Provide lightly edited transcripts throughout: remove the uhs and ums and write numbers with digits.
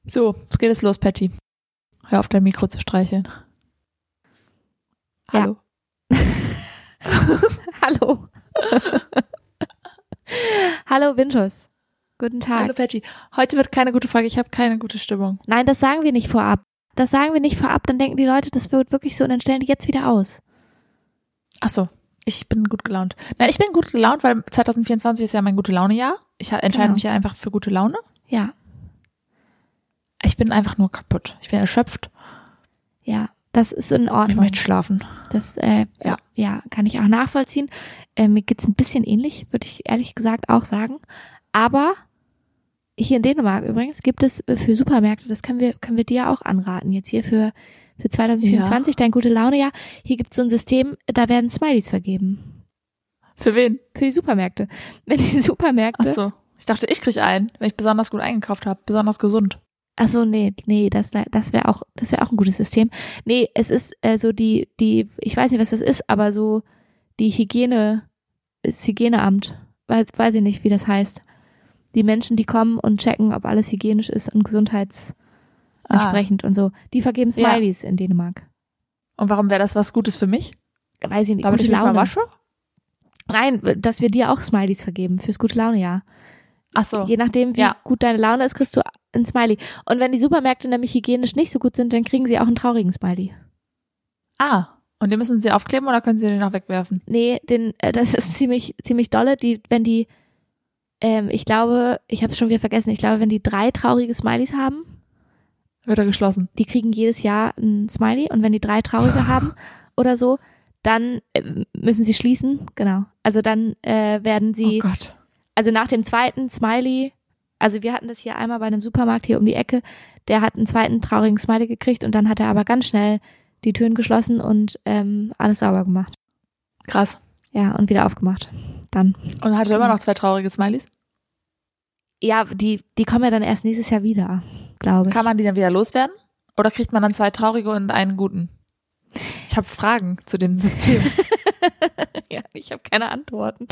So, es geht jetzt los, Patty. Hör auf, dein Mikro zu streicheln. Hallo. Ja. Hallo. Hallo, Winchus. Guten Tag. Hallo, Patty. Heute wird keine gute Folge, ich habe keine gute Stimmung. Nein, das sagen wir nicht vorab. Das sagen wir nicht vorab, dann denken die Leute, das wird wirklich so und dann stellen die jetzt wieder aus. Ach so, ich bin gut gelaunt. Nein, ich bin gut gelaunt, weil 2024 ist ja mein Gute-Laune-Jahr. Ich entscheide mich ja einfach für gute Laune. Ja. Ich bin einfach nur kaputt. Ich bin erschöpft. Ja, das ist in Ordnung. Ich möchte schlafen. Das, ja, kann ich auch nachvollziehen. Mir geht's ein bisschen ähnlich, würde ich ehrlich gesagt auch sagen. Aber hier in Dänemark übrigens gibt es für Supermärkte, das können wir dir auch anraten, jetzt hier für 2024, dein Gute-Laune-Jahr. Hier gibt's so ein System, da werden Smileys vergeben. Für wen? Für die Supermärkte. Wenn die Supermärkte... Ach so, ich dachte, ich kriege einen, wenn ich besonders gut eingekauft habe, besonders gesund. Ach so, nee, das wäre auch ein gutes System. Nee, es ist so die, ich weiß nicht, was das ist, aber so die das Hygieneamt, weiß ich nicht, wie das heißt. Die Menschen, die kommen und checken, ob alles hygienisch ist und gesundheitsentsprechend und so. Die vergeben Smileys in Dänemark. Und warum wäre das was Gutes für mich? Weiß ich nicht. Damit ich mich mal wasche? Nein, dass wir dir auch Smileys vergeben fürs Gute-Laune-Jahr. Ach so. Je nachdem, wie gut deine Laune ist, kriegst du ein Smiley. Und wenn die Supermärkte nämlich hygienisch nicht so gut sind, dann kriegen sie auch einen traurigen Smiley. Ah, und den müssen sie aufkleben oder können sie den auch wegwerfen? Nee, das ist ziemlich dolle. Ich glaube, ich habe es schon wieder vergessen, ich glaube, wenn die 3 traurige Smileys haben, wird er geschlossen. Die kriegen jedes Jahr ein Smiley und wenn die 3 traurige haben oder so, dann müssen sie schließen, genau. Also dann werden sie, oh Gott. Also nach dem zweiten Smiley, also wir hatten das hier einmal bei einem Supermarkt hier um die Ecke, der hat einen zweiten traurigen Smiley gekriegt und dann hat er aber ganz schnell die Türen geschlossen und alles sauber gemacht. Krass. Ja, und wieder aufgemacht. Dann. Und hat er immer noch 2 traurige Smileys? Ja, die kommen ja dann erst nächstes Jahr wieder, glaube ich. Kann man die dann wieder loswerden? Oder kriegt man dann 2 traurige und einen guten? Ich habe Fragen zu dem System. Ja, ich habe keine Antworten.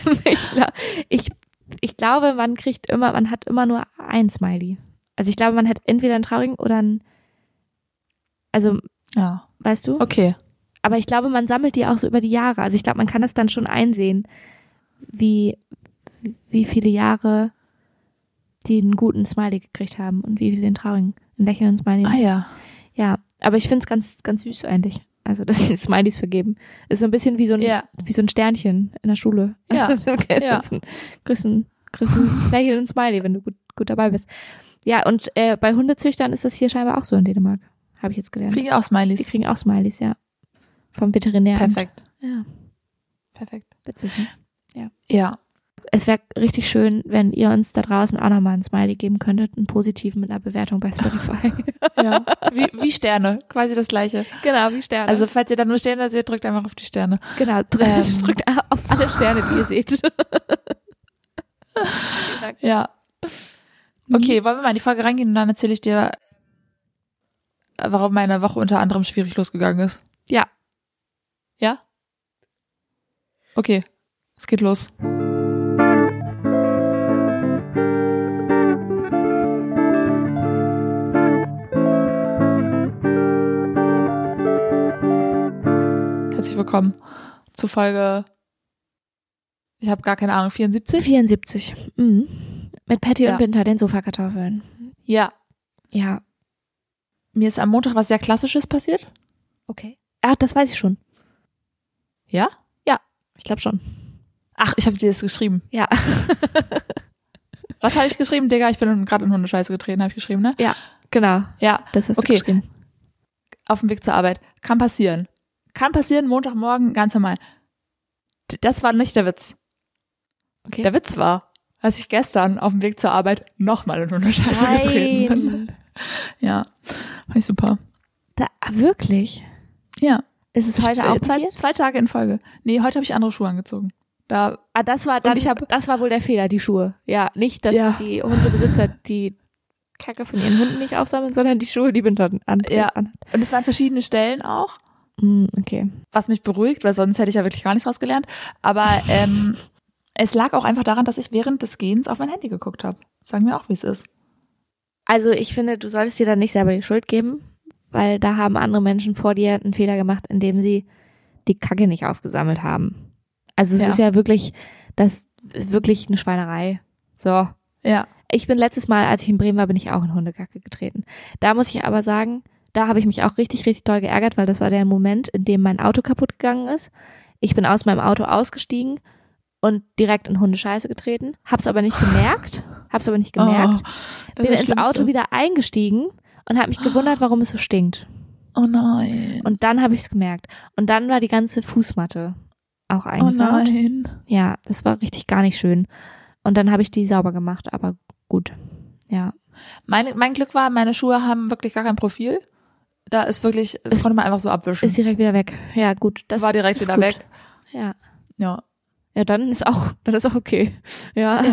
Ich glaube, man hat immer nur ein Smiley. Also ich glaube, man hat entweder einen traurigen oder einen, also, ja. Weißt du? Okay. Aber ich glaube, man sammelt die auch so über die Jahre. Also ich glaube, man kann das dann schon einsehen, wie viele Jahre die einen guten Smiley gekriegt haben und wie viele den traurigen, einen lächelnden Smiley. Ah ja. Ja, aber ich finde es ganz, ganz süß eigentlich. Also, dass sie Smileys vergeben. Ist so ein bisschen wie so ein Sternchen in der Schule. Ja. Okay, ja. So ein grüßen lächelnden Smiley, wenn du gut dabei bist. Ja, und bei Hundezüchtern ist das hier scheinbar auch so in Dänemark. Habe ich jetzt gelernt. Kriegen auch Smileys. Die kriegen auch Smileys, ja. Vom Veterinäramt. Perfekt. Ja. Perfekt. Witzig, ne? Ja. Ja. Es wäre richtig schön, wenn ihr uns da draußen auch nochmal einen Smiley geben könntet, einen positiven mit einer Bewertung bei Spotify. Ja, wie Sterne, quasi das Gleiche. Genau, wie Sterne. Also falls ihr da nur Sterne seht, drückt einfach auf die Sterne. Genau, drückt auf alle Sterne, die ihr seht. Ja. Okay, wollen wir mal in die Folge reingehen und dann erzähle ich dir, warum meine Woche unter anderem schwierig losgegangen ist. Ja. Ja? Okay, es geht los. Herzlich willkommen zu Folge, ich habe gar keine Ahnung, 74? 74. Mhm. Mit Patty und Binta, den Sofakartoffeln. Ja. Ja. Mir ist am Montag was sehr Klassisches passiert. Okay. Ah, das weiß ich schon. Ja? Ja, ich glaube schon. Ach, ich habe dir das geschrieben. Ja. Was habe ich geschrieben, Digga? Ich bin gerade in Hundescheiße getreten, habe ich geschrieben, ne? Ja, genau. Ja. Das hast du geschrieben. Auf dem Weg zur Arbeit. Kann passieren. Montagmorgen, ganz normal. Das war nicht der Witz. Okay. Der Witz war, dass ich gestern auf dem Weg zur Arbeit nochmal in Hundescheiße getreten bin. Ja, fand ich super. Wirklich? Ja. Ist es heute auch passiert? 2 Tage in Folge. Nee, heute habe ich andere Schuhe angezogen. Das war wohl der Fehler, die Schuhe. Ja, nicht, dass die Hundebesitzer die Kacke von ihren Hunden nicht aufsammeln, sondern die Schuhe, die Winter anhat. Ja, und es waren verschiedene Stellen auch. Okay. Was mich beruhigt, weil sonst hätte ich ja wirklich gar nichts rausgelernt. Aber es lag auch einfach daran, dass ich während des Gehens auf mein Handy geguckt habe. Sagen wir auch, wie es ist. Also ich finde, du solltest dir dann nicht selber die Schuld geben, weil da haben andere Menschen vor dir einen Fehler gemacht, indem sie die Kacke nicht aufgesammelt haben. Also es ist ja wirklich, wirklich eine Schweinerei. So. Ja. Ich bin letztes Mal, als ich in Bremen war, bin ich auch in Hundekacke getreten. Da muss ich aber sagen, da habe ich mich auch richtig, richtig doll geärgert, weil das war der Moment, in dem mein Auto kaputt gegangen ist. Ich bin aus meinem Auto ausgestiegen und direkt in Hundescheiße getreten. Hab's aber nicht gemerkt. Bin ins Auto wieder eingestiegen und habe mich gewundert, warum es so stinkt. Oh nein. Und dann habe ich es gemerkt. Und dann war die ganze Fußmatte auch eingesaut. Oh nein. Ja, das war richtig gar nicht schön. Und dann habe ich die sauber gemacht, aber gut. Ja. Mein Glück war, meine Schuhe haben wirklich gar kein Profil. Da ist wirklich, das konnte man einfach so abwischen. Ist direkt wieder weg. Ja, gut. Das war direkt wieder gut. weg. Ja. Ja. Ja, dann ist auch okay. Ja.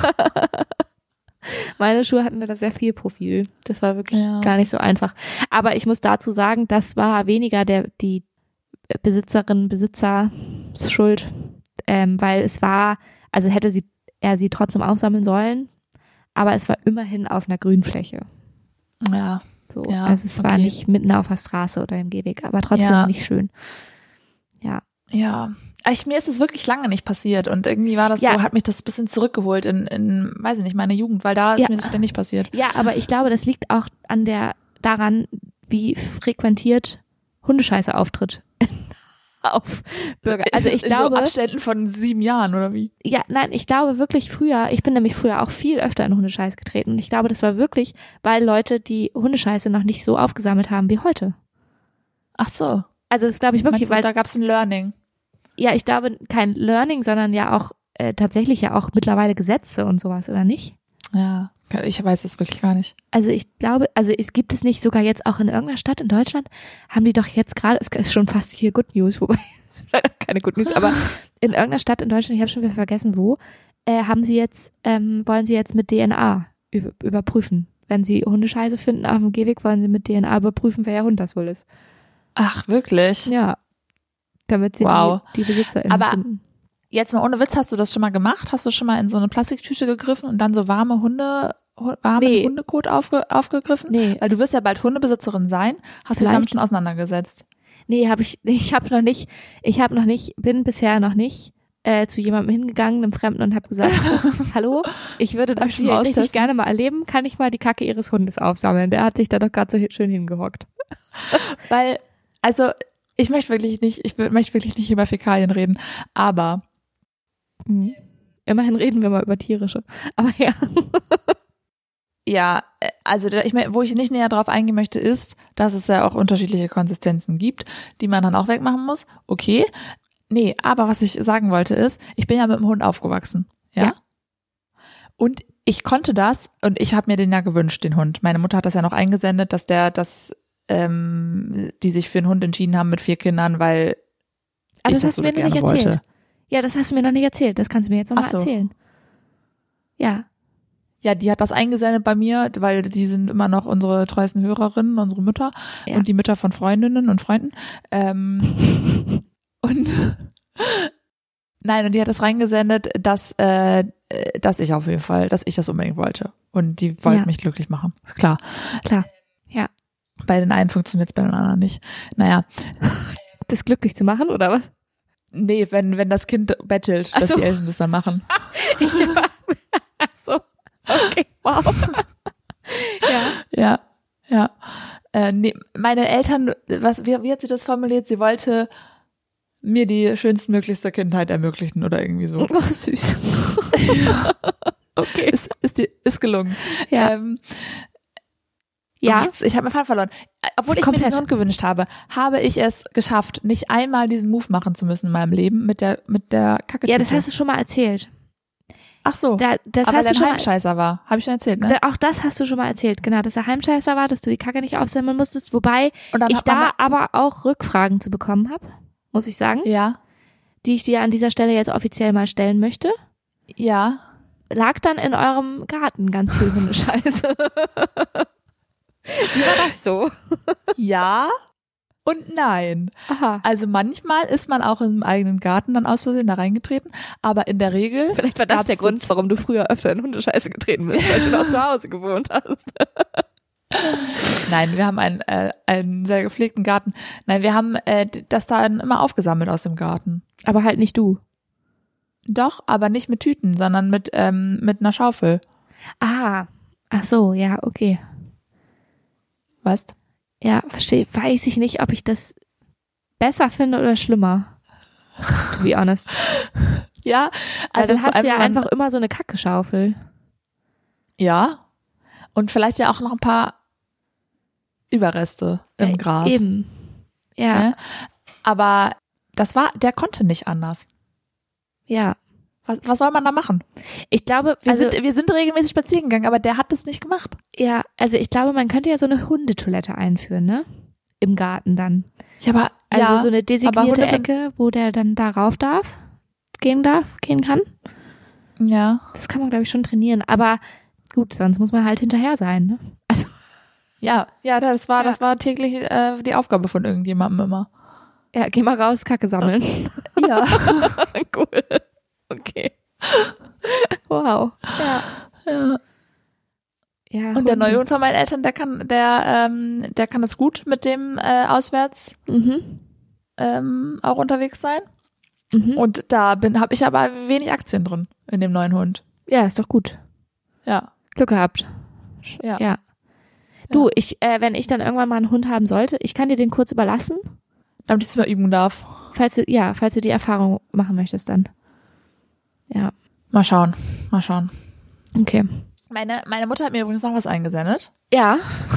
Meine Schuhe hatten da sehr viel Profil. Das war wirklich gar nicht so einfach. Aber ich muss dazu sagen, das war weniger die Besitzer Schuld, weil es war, also hätte er sie trotzdem aufsammeln sollen, aber es war immerhin auf einer Grünfläche. Ja. So, also es war nicht mitten auf der Straße oder im Gehweg, aber trotzdem nicht schön. Ja. Ja. Mir ist es wirklich lange nicht passiert und irgendwie war das so, hat mich das ein bisschen zurückgeholt in weiß ich nicht, meine Jugend, weil da ist mir das ständig passiert. Ja, aber ich glaube, das liegt auch daran, wie frequentiert Hundescheiße auftritt auf Bürger. Also ich glaube, in so Abständen von 7 Jahren oder wie? Ja, nein, ich glaube wirklich ich bin nämlich früher auch viel öfter in Hundescheiße getreten und ich glaube, das war wirklich, weil Leute die Hundescheiße noch nicht so aufgesammelt haben wie heute. Ach so. Also das glaube ich wirklich, weil da gab es ein Learning. Ja, ich glaube kein Learning, sondern ja auch tatsächlich ja auch mittlerweile Gesetze und sowas, oder nicht? Ja, ich weiß es wirklich gar nicht. Also ich glaube, es gibt es nicht sogar jetzt auch in irgendeiner Stadt in Deutschland, haben die doch jetzt gerade, es ist schon fast hier Good News, wobei, es ist leider keine Good News, aber in irgendeiner Stadt in Deutschland, ich habe schon wieder vergessen wo, wollen sie jetzt mit DNA überprüfen. Wenn sie Hundescheiße finden auf dem Gehweg, wollen sie mit DNA überprüfen, wer Hund das wohl ist. Ach, wirklich? Ja. Damit sie die BesitzerInnen finden. Jetzt mal ohne Witz, hast du das schon mal gemacht? Hast du schon mal in so eine Plastiktüte gegriffen und dann so Hundekot aufgegriffen? Nee. Weil du wirst ja bald Hundebesitzerin sein. Hast du dich damit schon auseinandergesetzt? Nee, bin bisher noch nicht zu jemandem hingegangen, einem Fremden, und habe gesagt, hallo, ich würde das hier richtig gerne mal erleben, kann ich mal die Kacke ihres Hundes aufsammeln? Der hat sich da doch gerade so schön hingehockt. Weil, also, ich möchte wirklich nicht über Fäkalien reden, aber immerhin reden wir mal über tierische. Aber ja. Ja, also wo ich nicht näher drauf eingehen möchte, ist, dass es ja auch unterschiedliche Konsistenzen gibt, die man dann auch wegmachen muss. Okay. Nee, aber was ich sagen wollte ist, ich bin ja mit dem Hund aufgewachsen. Ja. Und ich konnte das, und ich habe mir den ja gewünscht, den Hund. Meine Mutter hat das ja noch eingesendet, dass die sich für einen Hund entschieden haben mit 4 Kindern, weil aber ich das so gerne wollte. Ja, das hast du mir noch nicht erzählt. Das kannst du mir jetzt noch mal erzählen. Ja. Ja, die hat das eingesendet bei mir, weil die sind immer noch unsere treuesten Hörerinnen, unsere Mütter und die Mütter von Freundinnen und Freunden. Und die hat das reingesendet, dass ich auf jeden Fall, dass ich das unbedingt wollte. Und die wollten mich glücklich machen. Klar. Ja. Bei den einen funktioniert es, bei den anderen nicht. Naja. Das glücklich zu machen, oder was? Nee, wenn das Kind bettelt, dass die Eltern das dann machen. Ach so. Okay, wow. Ja. Nee, meine Eltern, wie hat sie das formuliert? Sie wollte mir die schönstmöglichste Kindheit ermöglichen oder irgendwie so. Oh, süß. Okay. Ist gelungen. Ja. Ich habe meinen Faden verloren. Obwohl ich mir diesen Hund gewünscht habe, habe ich es geschafft, nicht einmal diesen Move machen zu müssen in meinem Leben mit der Kacke. Ja, das hast du schon mal erzählt. Ach so, das aber hast der du schon Heimscheißer war. Habe ich schon erzählt, ne? Auch das hast du schon mal erzählt, genau, dass er Heimscheißer war, dass du die Kacke nicht aufsammeln musstest, wobei ich da aber auch Rückfragen zu bekommen habe, muss ich sagen. Ja. Die ich dir an dieser Stelle jetzt offiziell mal stellen möchte. Ja. Lag dann in eurem Garten ganz viel Hundescheiße. Wie war das so? Ja und nein. Aha. Also manchmal ist man auch im eigenen Garten dann aus Versehen da reingetreten, aber in der Regel. Vielleicht war das der Grund, warum du früher öfter in Hundescheiße getreten bist, weil du noch zu Hause gewohnt hast. Nein, wir haben einen sehr gepflegten Garten. Nein, wir haben das da immer aufgesammelt aus dem Garten. Aber halt nicht du. Doch, aber nicht mit Tüten, sondern mit einer Schaufel. Ach so, ja, okay. Weißt? Ja, verstehe. Weiß ich nicht, ob ich das besser finde oder schlimmer. To be honest. Ja, Also also dann vor hast allem, du ja wenn man- einfach immer so eine Kackeschaufel. Ja. Und vielleicht ja auch noch ein paar Überreste im Gras. Eben. Ja. Ne? Aber der konnte nicht anders. Ja. Was soll man da machen? Ich glaube, Wir sind regelmäßig spazieren gegangen, aber der hat das nicht gemacht. ja, also ich glaube, man könnte ja so eine Hundetoilette einführen, ne? Im Garten dann. Ja, aber Also ja, so eine aber designierte Hunde sind- Ecke, wo der dann da rauf gehen kann. Ja. Das kann man, glaube ich, schon trainieren. Aber gut, sonst muss man halt hinterher sein, ne? Also, Ja, das war täglich die Aufgabe von irgendjemandem immer. ja, geh mal raus, Kacke sammeln. Ja. Cool. Okay. Wow. Ja. Ja. Ja. Und der Hunde. neue Hund von meinen Eltern, der kann das gut mit dem auswärts auch unterwegs sein. Mhm. Und da habe ich aber wenig Aktien drin in dem neuen Hund. Ja, ist doch gut. Ja. Glück gehabt. Ja. Ja. Du, wenn ich dann irgendwann mal einen Hund haben sollte, ich kann dir den kurz überlassen, Damit ich es mal üben darf. falls du die Erfahrung machen möchtest dann. Ja. Mal schauen. Okay. Meine Mutter hat mir übrigens noch was eingesendet. Ja.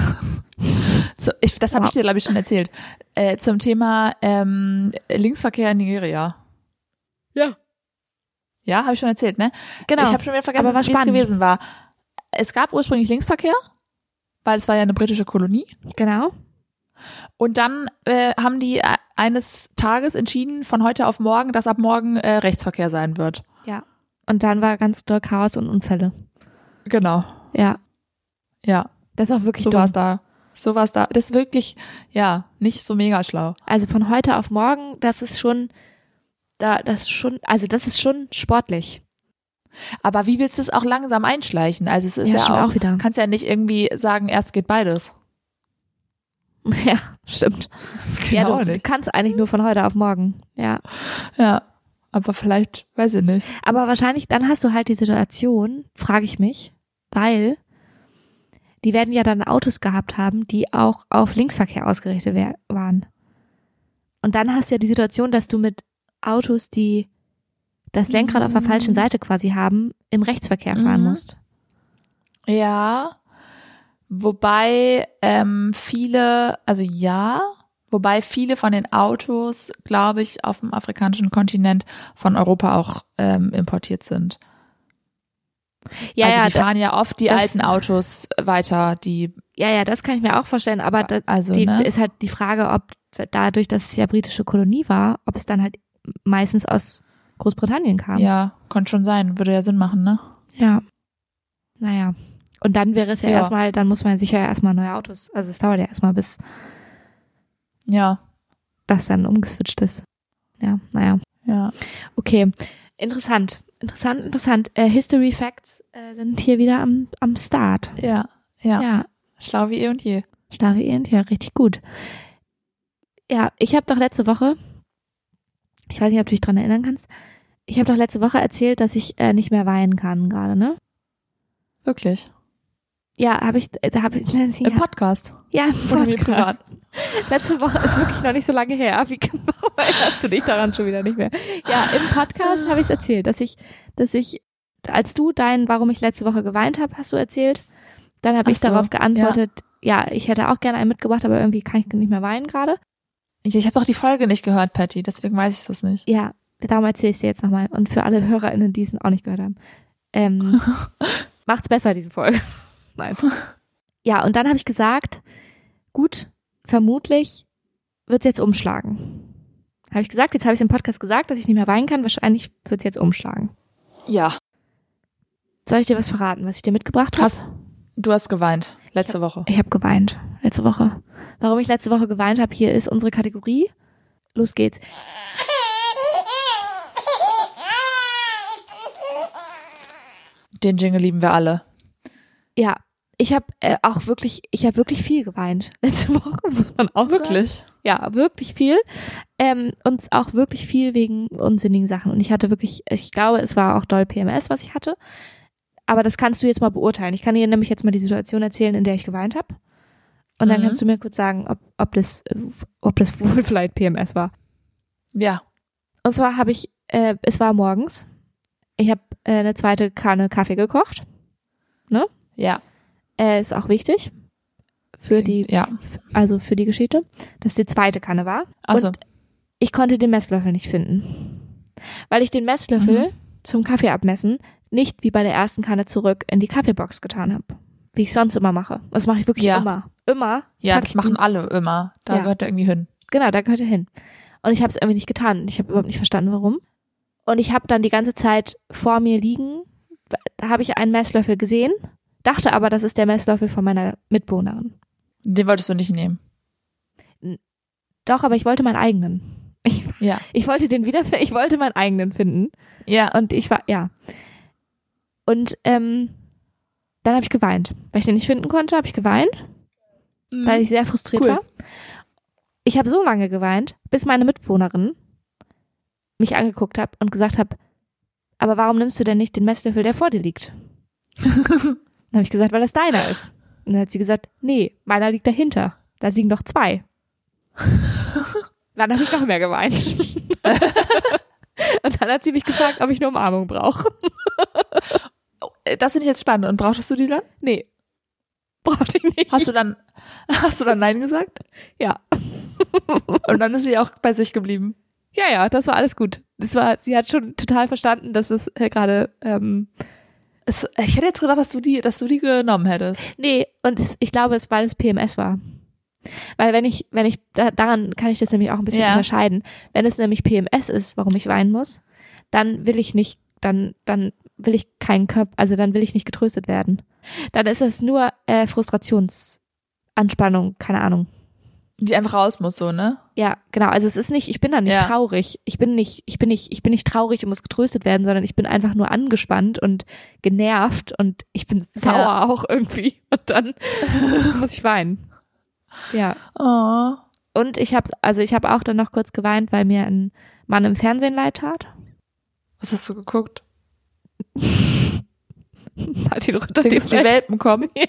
So, das habe ich dir, glaube ich, schon erzählt. Zum Thema Linksverkehr in Nigeria. Ja. Ja, habe ich schon erzählt, ne? Genau. Ich habe schon wieder vergessen, Aber war wie es spannend. gewesen war. Es gab ursprünglich Linksverkehr, weil es war ja eine britische Kolonie. Genau. Und dann haben die eines Tages entschieden, von heute auf morgen, dass ab morgen Rechtsverkehr sein wird. Ja. Und dann war ganz doll Chaos und Unfälle. Genau. Ja. Ja. Das ist auch wirklich So dumm. war's da. Das ist wirklich, ja, nicht so mega schlau. Also von heute auf morgen, das ist schon sportlich. Aber wie willst du es auch langsam einschleichen? Also es ist ja stimmt auch, wieder. kannst ja nicht irgendwie sagen, erst geht beides. Ja, stimmt. Das geht Ja, auch du nicht. kannst eigentlich nur von heute auf morgen. Ja. Ja. Aber vielleicht, weiß ich nicht. Aber wahrscheinlich, dann hast du halt die Situation, frage ich mich, weil die werden ja dann Autos gehabt haben, die auch auf Linksverkehr ausgerichtet waren. Und dann hast du ja die Situation, dass du mit Autos, die das Lenkrad auf der falschen Seite quasi haben, im Rechtsverkehr fahren musst. Ja. Wobei viele von den Autos, glaube ich, auf dem afrikanischen Kontinent von Europa auch importiert sind. Ja, also ja, die fahren ja oft die das- alten Autos weiter, die ja, das kann ich mir auch vorstellen, aber ne? ist halt die Frage, ob dadurch, dass es ja britische Kolonie war, ob es dann halt meistens aus Großbritannien kam. Ja, könnte schon sein, würde ja Sinn machen, ne? Ja. Naja. Und dann wäre es ja Ja. erstmal, dann muss man sicher erstmal neue Autos, also es dauert ja erstmal, bis Ja, das dann umgeswitcht ist. Ja, naja. ja. Okay. Interessant. History Facts sind hier wieder am Start. Ja. Ja. Schlau wie eh und je. Schlawierend, ja, richtig gut. Ja, ich habe doch letzte Woche, ich weiß nicht, ob du dich dran erinnern kannst, ich habe doch letzte Woche erzählt, dass ich nicht mehr weinen kann gerade, ne? Wirklich. Ja, habe ich. Im Podcast. Ja, im Oder mir privat. Letzte Woche ist wirklich noch nicht so lange her. Warum erinnerst du dich daran schon wieder nicht mehr? Ja, im Podcast habe ich es erzählt, dass ich, als du warum ich letzte Woche geweint habe, hast du erzählt. Dann habe ich Ach so, darauf geantwortet, ja, ich hätte auch gerne einen mitgebracht, aber irgendwie kann ich nicht mehr weinen gerade. Ich habe doch die Folge nicht gehört, Patty, deswegen weiß ich das nicht. Ja, darum erzähle ich es dir jetzt nochmal. Und für alle HörerInnen, die es auch nicht gehört haben. Macht's besser, diese Folge. Nein. Ja, und dann habe ich gesagt, gut, vermutlich wird's jetzt umschlagen. Habe ich gesagt, jetzt habe ich im Podcast gesagt, dass ich nicht mehr weinen kann. Wahrscheinlich wird's jetzt umschlagen. Ja. Soll ich dir was verraten, was ich dir mitgebracht habe? Du hast geweint letzte Woche. Ich habe geweint letzte Woche. warum ich letzte Woche geweint habe. Hier ist unsere Kategorie. Los geht's. Den Jingle lieben wir alle. Ja, ich habe wirklich viel geweint letzte Woche, muss man auch Wirklich? sagen. Ja, wirklich viel. Und auch wirklich viel wegen unsinnigen Sachen. Und ich hatte wirklich, ich glaube, es war auch doll PMS, was ich hatte. Aber das kannst du jetzt mal beurteilen. Ich kann dir nämlich jetzt mal die Situation erzählen, in der ich geweint habe. Und dann kannst du mir kurz sagen, ob das wohl vielleicht PMS war. Ja. Und zwar habe ich, es war morgens. Ich habe eine zweite Kanne Kaffee gekocht. Ne? Ja. Ist auch wichtig. Für die Geschichte, dass die zweite Kanne war. Also. Und ich konnte den Messlöffel nicht finden. Weil ich den Messlöffel zum Kaffee abmessen nicht wie bei der ersten Kanne zurück in die Kaffeebox getan habe. Wie ich sonst immer mache. Das mache ich wirklich immer. Immer. Ja, das machen alle immer. Da gehört er irgendwie hin. Genau, da gehört er hin. Und ich habe es irgendwie nicht getan. Ich habe überhaupt nicht verstanden, warum. Und ich habe dann die ganze Zeit vor mir liegen, da habe ich einen Messlöffel gesehen, dachte aber, das ist der Messlöffel von meiner Mitbewohnerin. Den wolltest du nicht nehmen? Doch, aber ich wollte meinen eigenen. Ich wollte den ich wollte meinen eigenen finden. Ja. Und Und dann habe ich geweint. Weil ich den nicht finden konnte, habe ich geweint, weil ich sehr frustriert war. Ich habe so lange geweint, bis meine Mitbewohnerin mich angeguckt hat und gesagt hat, aber warum nimmst du denn nicht den Messlöffel, der vor dir liegt? Dann habe ich gesagt, weil das deiner ist. Und dann hat sie gesagt, nee, meiner liegt dahinter. Da liegen doch 2. Dann habe ich noch mehr geweint. Und dann hat sie mich gefragt, ob ich eine Umarmung brauche. Das finde ich jetzt spannend. Und brauchtest du die dann? Nee. Brauchte ich nicht. Hast du dann Nein gesagt? Ja. Und dann ist sie auch bei sich geblieben. Ja, das war alles gut. Sie hat schon total verstanden, dass es gerade, ich hätte jetzt gedacht, dass du die genommen hättest. Nee, und ich glaube, weil es PMS war. Weil daran kann ich das nämlich auch ein bisschen unterscheiden. Wenn es nämlich PMS ist, warum ich weinen muss, dann will ich nicht, dann will ich keinen Körper, also dann will ich nicht getröstet werden. Dann ist es nur Frustrationsanspannung, keine Ahnung. Die einfach raus muss, so, ne? Ja, genau. Also es ist nicht, ich bin da nicht traurig. Ich bin nicht traurig und muss getröstet werden, sondern ich bin einfach nur angespannt und genervt und ich bin sauer auch irgendwie. Und dann muss ich weinen. Ja. Oh. Und ich habe auch dann noch kurz geweint, weil mir ein Mann im Fernsehen leid tat. Was hast du geguckt? Martin Rütter, die Welpen kommen. Ja.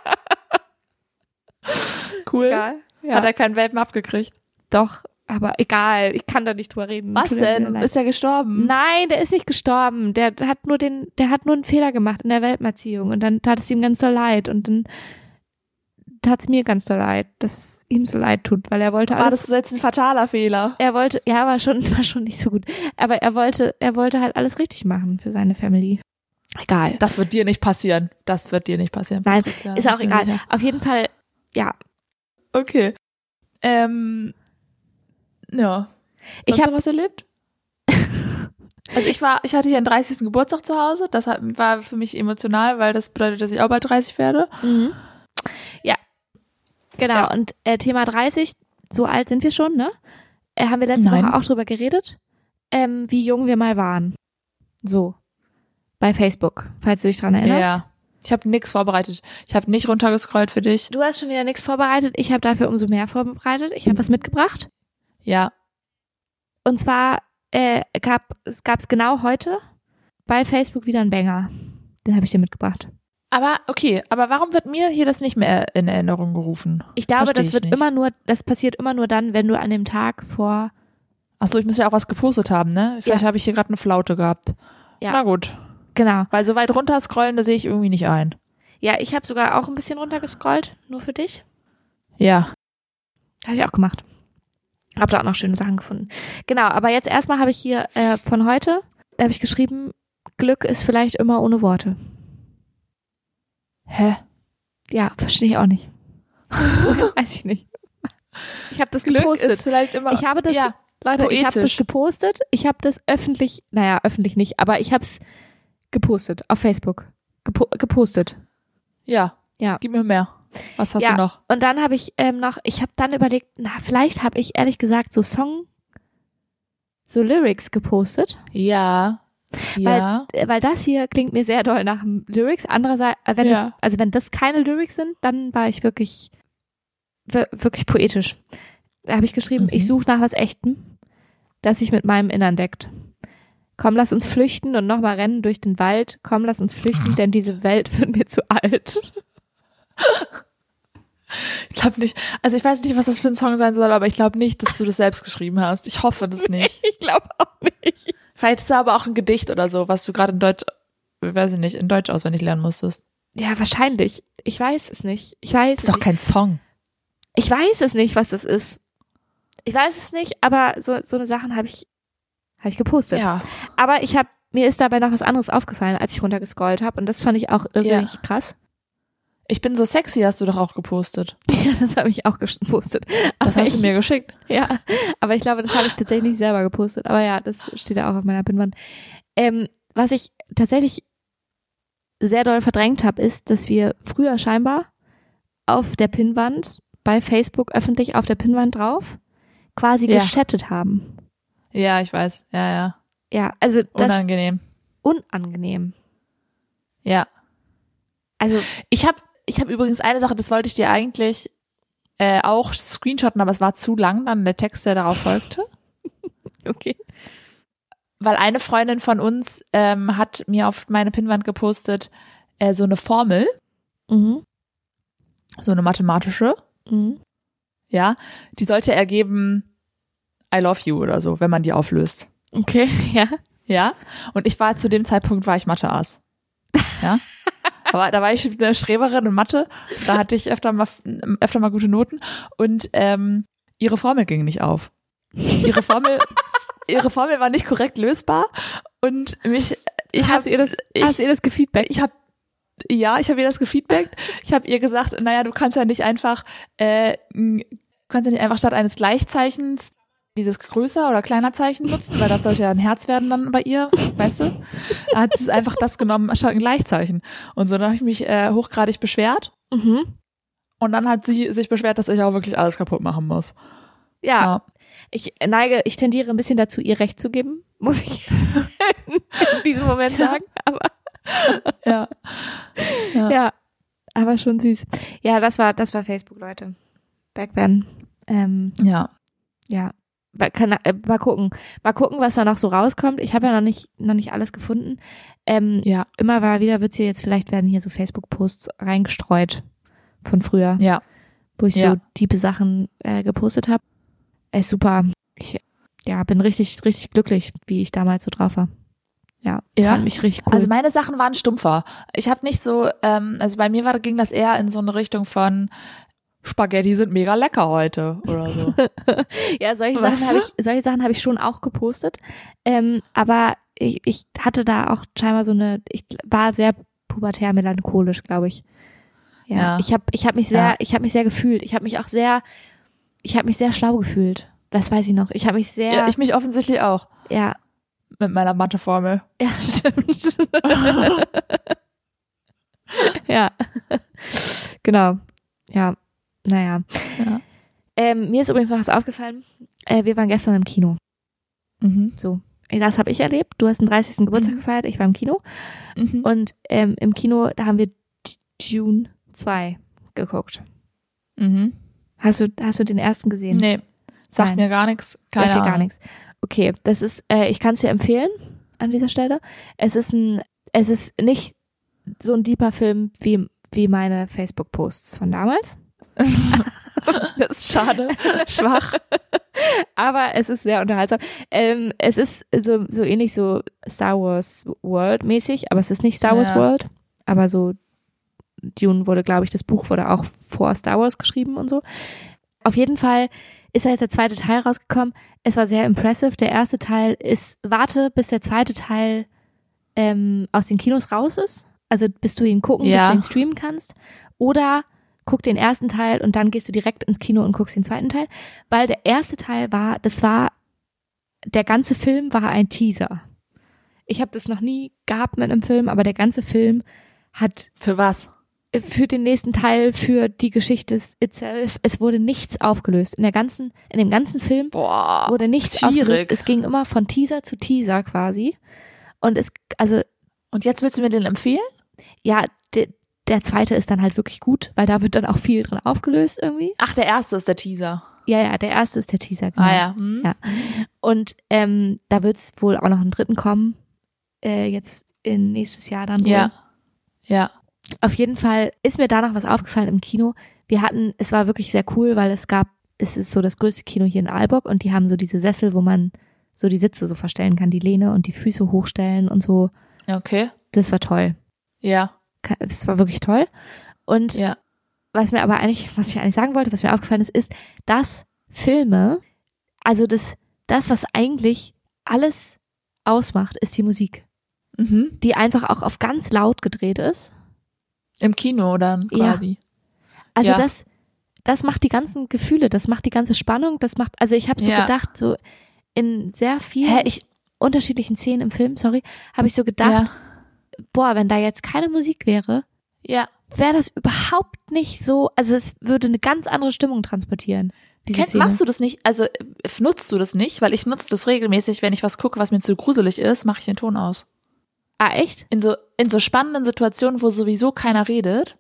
Cool. Egal. Ja. Hat er keinen Welpen abgekriegt? Doch, aber egal, ich kann da nicht drüber reden. Was denn? Ist er gestorben? Nein, der ist nicht gestorben. Der hat nur einen Fehler gemacht in der Welpenerziehung und dann tat es ihm ganz doll leid und dann tat es mir ganz doll leid, dass es ihm so leid tut, weil er wollte alles. War das jetzt ein fataler Fehler? War schon nicht so gut. Aber er wollte halt alles richtig machen für seine Family. Egal. Das wird dir nicht passieren. Nein, Patricia. ist auch egal. Ja. Auf jeden Fall, ja. Okay. Ja. Ich habe was erlebt? Also ich hatte hier einen 30. Geburtstag zu Hause. Das war für mich emotional, weil das bedeutet, dass ich auch bald 30 werde. Mhm. Ja. Genau. Ja. Und Thema 30, so alt sind wir schon, ne? Haben wir letzte Woche auch drüber geredet, wie jung wir mal waren. So. Bei Facebook, falls du dich dran erinnerst. Ja. Ich habe nichts vorbereitet. Ich habe nicht runtergescrollt für dich. Du hast schon wieder nichts vorbereitet. Ich habe dafür umso mehr vorbereitet. Ich habe was mitgebracht. Ja. Und zwar gab's genau heute bei Facebook wieder einen Banger. Den habe ich dir mitgebracht. Aber warum wird mir hier das nicht mehr in Erinnerung gerufen? Ich glaube, das passiert immer nur dann, wenn du an dem Tag vor. Ach so, ich muss ja auch was gepostet haben, ne? Vielleicht habe ich hier gerade eine Flaute gehabt. Ja. Na gut. Genau. Weil so weit runter scrollen, da sehe ich irgendwie nicht ein. Ja, ich habe sogar auch ein bisschen runtergescrollt, nur für dich. Ja. Habe ich auch gemacht. Hab da auch noch schöne Sachen gefunden. Genau, aber jetzt erstmal habe ich hier von heute, da habe ich geschrieben, Glück ist vielleicht immer ohne Worte. Hä? Ja, verstehe ich auch nicht. Weiß ich nicht. Ich habe das gepostet. Glück ist vielleicht immer, ich habe das, Leute, poetisch. Ich habe das gepostet. Ich habe das öffentlich nicht, aber ich habe es gepostet auf Facebook. Gepostet. Ja. Ja. Gib mir mehr. Was hast du noch? Und dann habe ich ich habe dann überlegt, vielleicht habe ich ehrlich gesagt so Lyrics gepostet. Ja. Weil das hier klingt mir sehr doll nach Lyrics. Andererseits, wenn das keine Lyrics sind, dann war ich wirklich poetisch. Da habe ich geschrieben, ich suche nach was Echtem, das sich mit meinem Innern deckt. Komm, lass uns flüchten und nochmal rennen durch den Wald. Komm, lass uns flüchten, denn diese Welt wird mir zu alt. Ich glaube nicht, also ich weiß nicht, was das für ein Song sein soll, aber ich glaube nicht, dass du das selbst geschrieben hast. Ich hoffe das nicht. Ich glaube auch nicht. Vielleicht ist da aber auch ein Gedicht oder so, was du gerade in Deutsch auswendig lernen musstest. Ja, wahrscheinlich. Ich weiß es nicht. Das ist doch kein Song. Ich weiß es nicht, was das ist. Ich weiß es nicht, aber so eine Sachen habe ich gepostet. Ja. Aber mir ist dabei noch was anderes aufgefallen, als ich runtergescrollt habe, und das fand ich auch irrsinnig krass. Ich bin so sexy, hast du doch auch gepostet. Ja, das habe ich auch gepostet. Das hast du mir geschickt. Ja, aber ich glaube, das habe ich tatsächlich nicht selber gepostet. Aber ja, das steht ja auch auf meiner Pinnwand. Was ich tatsächlich sehr doll verdrängt habe, ist, dass wir früher scheinbar auf der Pinnwand, bei Facebook öffentlich auf der Pinnwand drauf, quasi geschattet haben. Ja, ich weiß. Ja. Ja, also das unangenehm. Ja. Also ich habe übrigens eine Sache, das wollte ich dir eigentlich auch screenshotten, aber es war zu lang, dann der Text, der darauf folgte. Okay. Weil eine Freundin von uns hat mir auf meine Pinnwand gepostet so eine Formel, so eine mathematische, ja, die sollte ergeben I love you oder so, wenn man die auflöst. Okay, ja. Ja, und zu dem Zeitpunkt war ich Mathe-Ass. Ja. Aber da war ich eine Streberin in Mathe, da hatte ich öfter mal gute Noten und ihre Formel ging nicht auf. Ihre Formel war nicht korrekt lösbar und hast du ihr das gefeedbackt? Ich habe ihr das gefeedbackt. Ich habe ihr gesagt, naja, du kannst ja nicht einfach statt eines Gleichzeichens dieses größer oder kleiner Zeichen nutzen, weil das sollte ja ein Herz werden dann bei ihr, weißt du? Da hat sie einfach das genommen, statt ein Gleichzeichen. Und so, dann habe ich mich hochgradig beschwert. Und dann hat sie sich beschwert, dass ich auch wirklich alles kaputt machen muss. Ja. Ich tendiere ein bisschen dazu, ihr Recht zu geben, muss ich in diesem Moment sagen. Aber ja, aber schon süß. Ja, das war Facebook, Leute. Back then. Ja. Mal gucken, was da noch so rauskommt. Ich habe ja noch nicht alles gefunden. Immer mal wieder werden hier so Facebook-Posts reingestreut von früher. Ja. Wo ich so tiefe Sachen gepostet habe. Ist super. Ich bin richtig, richtig glücklich, wie ich damals so drauf war. Ja, fand mich richtig cool. Also meine Sachen waren stumpfer. Ich habe nicht so, also bei mir ging das eher in so eine Richtung von Spaghetti sind mega lecker heute oder so. Ja, solche Sachen habe ich schon auch gepostet. Aber ich hatte da auch scheinbar ich war sehr pubertär melancholisch, glaube ich. Ja. Ich habe mich sehr gefühlt. Ich habe mich sehr schlau gefühlt. Das weiß ich noch. Ich habe mich sehr. Ja, ich mich offensichtlich auch. Ja. Mit meiner Matheformel. Ja, stimmt. Ja. Genau. Ja. Naja. Ja. Mir ist übrigens noch was aufgefallen. Wir waren gestern im Kino. So. Das habe ich erlebt. Du hast den 30. Geburtstag gefeiert. Ich war im Kino. Und im Kino, da haben wir Dune 2 geguckt. Hast du den ersten gesehen? Nee. Sagt mir gar nichts. Keine Ahnung. Gar nichts. Okay, das ist, ich kann es dir empfehlen an dieser Stelle. Es ist nicht so ein deeper Film wie meine Facebook-Posts von damals. Das ist schade. Schwach. Aber es ist sehr unterhaltsam. Es ist so ähnlich so Star Wars World mäßig, aber es ist nicht Star Wars World. Aber so Dune das Buch wurde auch vor Star Wars geschrieben und so. Auf jeden Fall ist da jetzt der zweite Teil rausgekommen. Es war sehr impressive. Der erste Teil warte, bis der zweite Teil aus den Kinos raus ist. Also bis du ihn gucken, bis du ihn streamen kannst. Oder guck den ersten Teil und dann gehst du direkt ins Kino und guckst den zweiten Teil. Weil der erste Teil der ganze Film war ein Teaser. Ich habe das noch nie gehabt mit einem Film, aber der ganze Film hat... Für was? für den nächsten Teil, für die Geschichte itself. Es wurde nichts aufgelöst. In dem ganzen Film wurde nichts aufgelöst. Es ging immer von Teaser zu Teaser quasi. Und Und jetzt willst du mir den empfehlen? Ja, der zweite ist dann halt wirklich gut, weil da wird dann auch viel drin aufgelöst irgendwie. Ach, der erste ist der Teaser. Ja, der erste ist der Teaser, genau. Ah ja. Hm. Ja. Und da wird es wohl auch noch einen dritten kommen. Jetzt in nächstes Jahr dann wohl. Ja. Auf jeden Fall ist mir da noch was aufgefallen im Kino. Es war wirklich sehr cool, weil es ist so das größte Kino hier in Aalborg und die haben so diese Sessel, wo man so die Sitze so verstellen kann, die Lehne und die Füße hochstellen und so. Okay. Das war toll. Ja. Das war wirklich toll. Und was ich eigentlich sagen wollte, was mir aufgefallen ist, dass Filme, also das, was eigentlich alles ausmacht, ist die Musik. Mhm. Die einfach auch auf ganz laut gedreht ist. Im Kino dann quasi. Also das macht die ganzen Gefühle, das macht die ganze Spannung, also ich habe so gedacht, so in sehr vielen unterschiedlichen Szenen im Film, habe ich so gedacht, wenn da jetzt keine Musik wäre, wäre das überhaupt nicht so, also es würde eine ganz andere Stimmung transportieren. Machst du das nicht, also nutzt du das nicht? Weil ich nutze das regelmäßig, wenn ich was gucke, was mir zu gruselig ist, mache ich den Ton aus. Ah, echt? In so spannenden Situationen, wo sowieso keiner redet,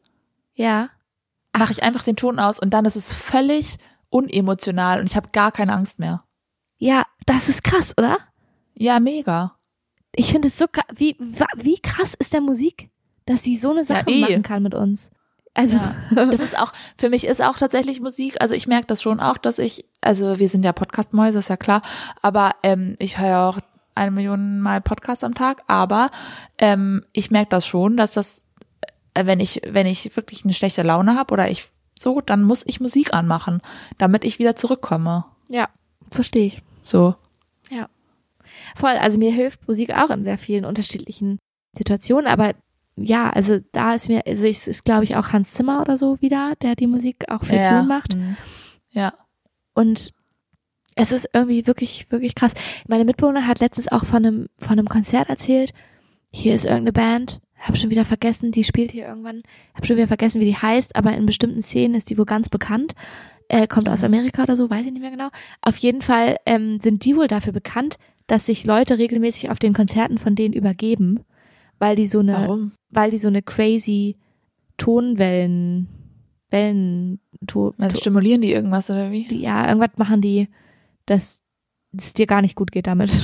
mache ich einfach den Ton aus und dann ist es völlig unemotional und ich habe gar keine Angst mehr. Ja, das ist krass, oder? Ja, mega. Ich finde es so krass. Wie krass ist der Musik, dass die so eine Sache machen kann mit uns? Also das ist auch, für mich ist auch tatsächlich Musik, also ich merke das schon auch, dass wir sind ja Podcast-Mäuse, ist ja klar, aber ich höre ja auch 1 Million Mal Podcasts am Tag, aber ich merke das schon, dass das, wenn ich wirklich eine schlechte Laune habe oder dann muss ich Musik anmachen, damit ich wieder zurückkomme. Ja, verstehe ich. So. Ja. Voll, also mir hilft Musik auch in sehr vielen unterschiedlichen Situationen, aber ja, also da ist mir, also es ist glaube ich auch Hans Zimmer oder so wieder, der die Musik auch für Dune macht. Ja. Und es ist irgendwie wirklich, wirklich krass. Meine Mitbewohnerin hat letztens auch von einem Konzert erzählt. Hier ist irgendeine Band, habe schon wieder vergessen, die spielt hier irgendwann, habe schon wieder vergessen, wie die heißt, aber in bestimmten Szenen ist die wohl ganz bekannt. Kommt aus Amerika oder so, weiß ich nicht mehr genau. Auf jeden Fall sind die wohl dafür bekannt, dass sich Leute regelmäßig auf den Konzerten von denen übergeben, weil die so eine crazy Tonwellen stimulieren die irgendwas oder wie? Ja, irgendwas machen die, dass es dir gar nicht gut geht damit.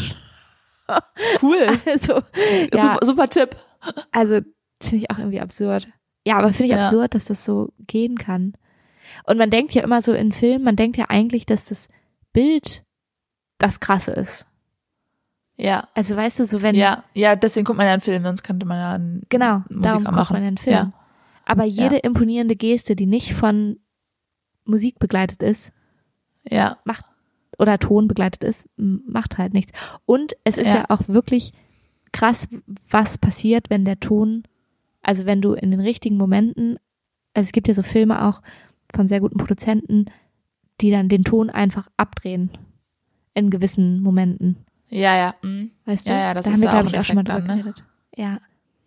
Cool. Also, super Tipp. Also, finde ich auch irgendwie absurd. Ja, aber finde ich absurd, dass das so gehen kann. Und man denkt ja immer so in Filmen, man denkt ja eigentlich, dass das Bild das Krasse ist. Ja. Also weißt du, so wenn... Ja, deswegen guckt man ja einen Film, sonst könnte man ja einen Musik darum machen. Guckt man ja einen Film. Ja. Aber jede imponierende Geste, die nicht von Musik begleitet ist, macht oder Ton begleitet ist, macht halt nichts. Und es ist ja auch wirklich krass, was passiert, wenn der Ton, also wenn du in den richtigen Momenten, also es gibt ja so Filme auch von sehr guten Produzenten, die dann den Ton einfach abdrehen in gewissen Momenten. Ja. Weißt du? Ja, das da ist haben wir, ja auch glaube ich, auch schon mal drüber geredet. Ja.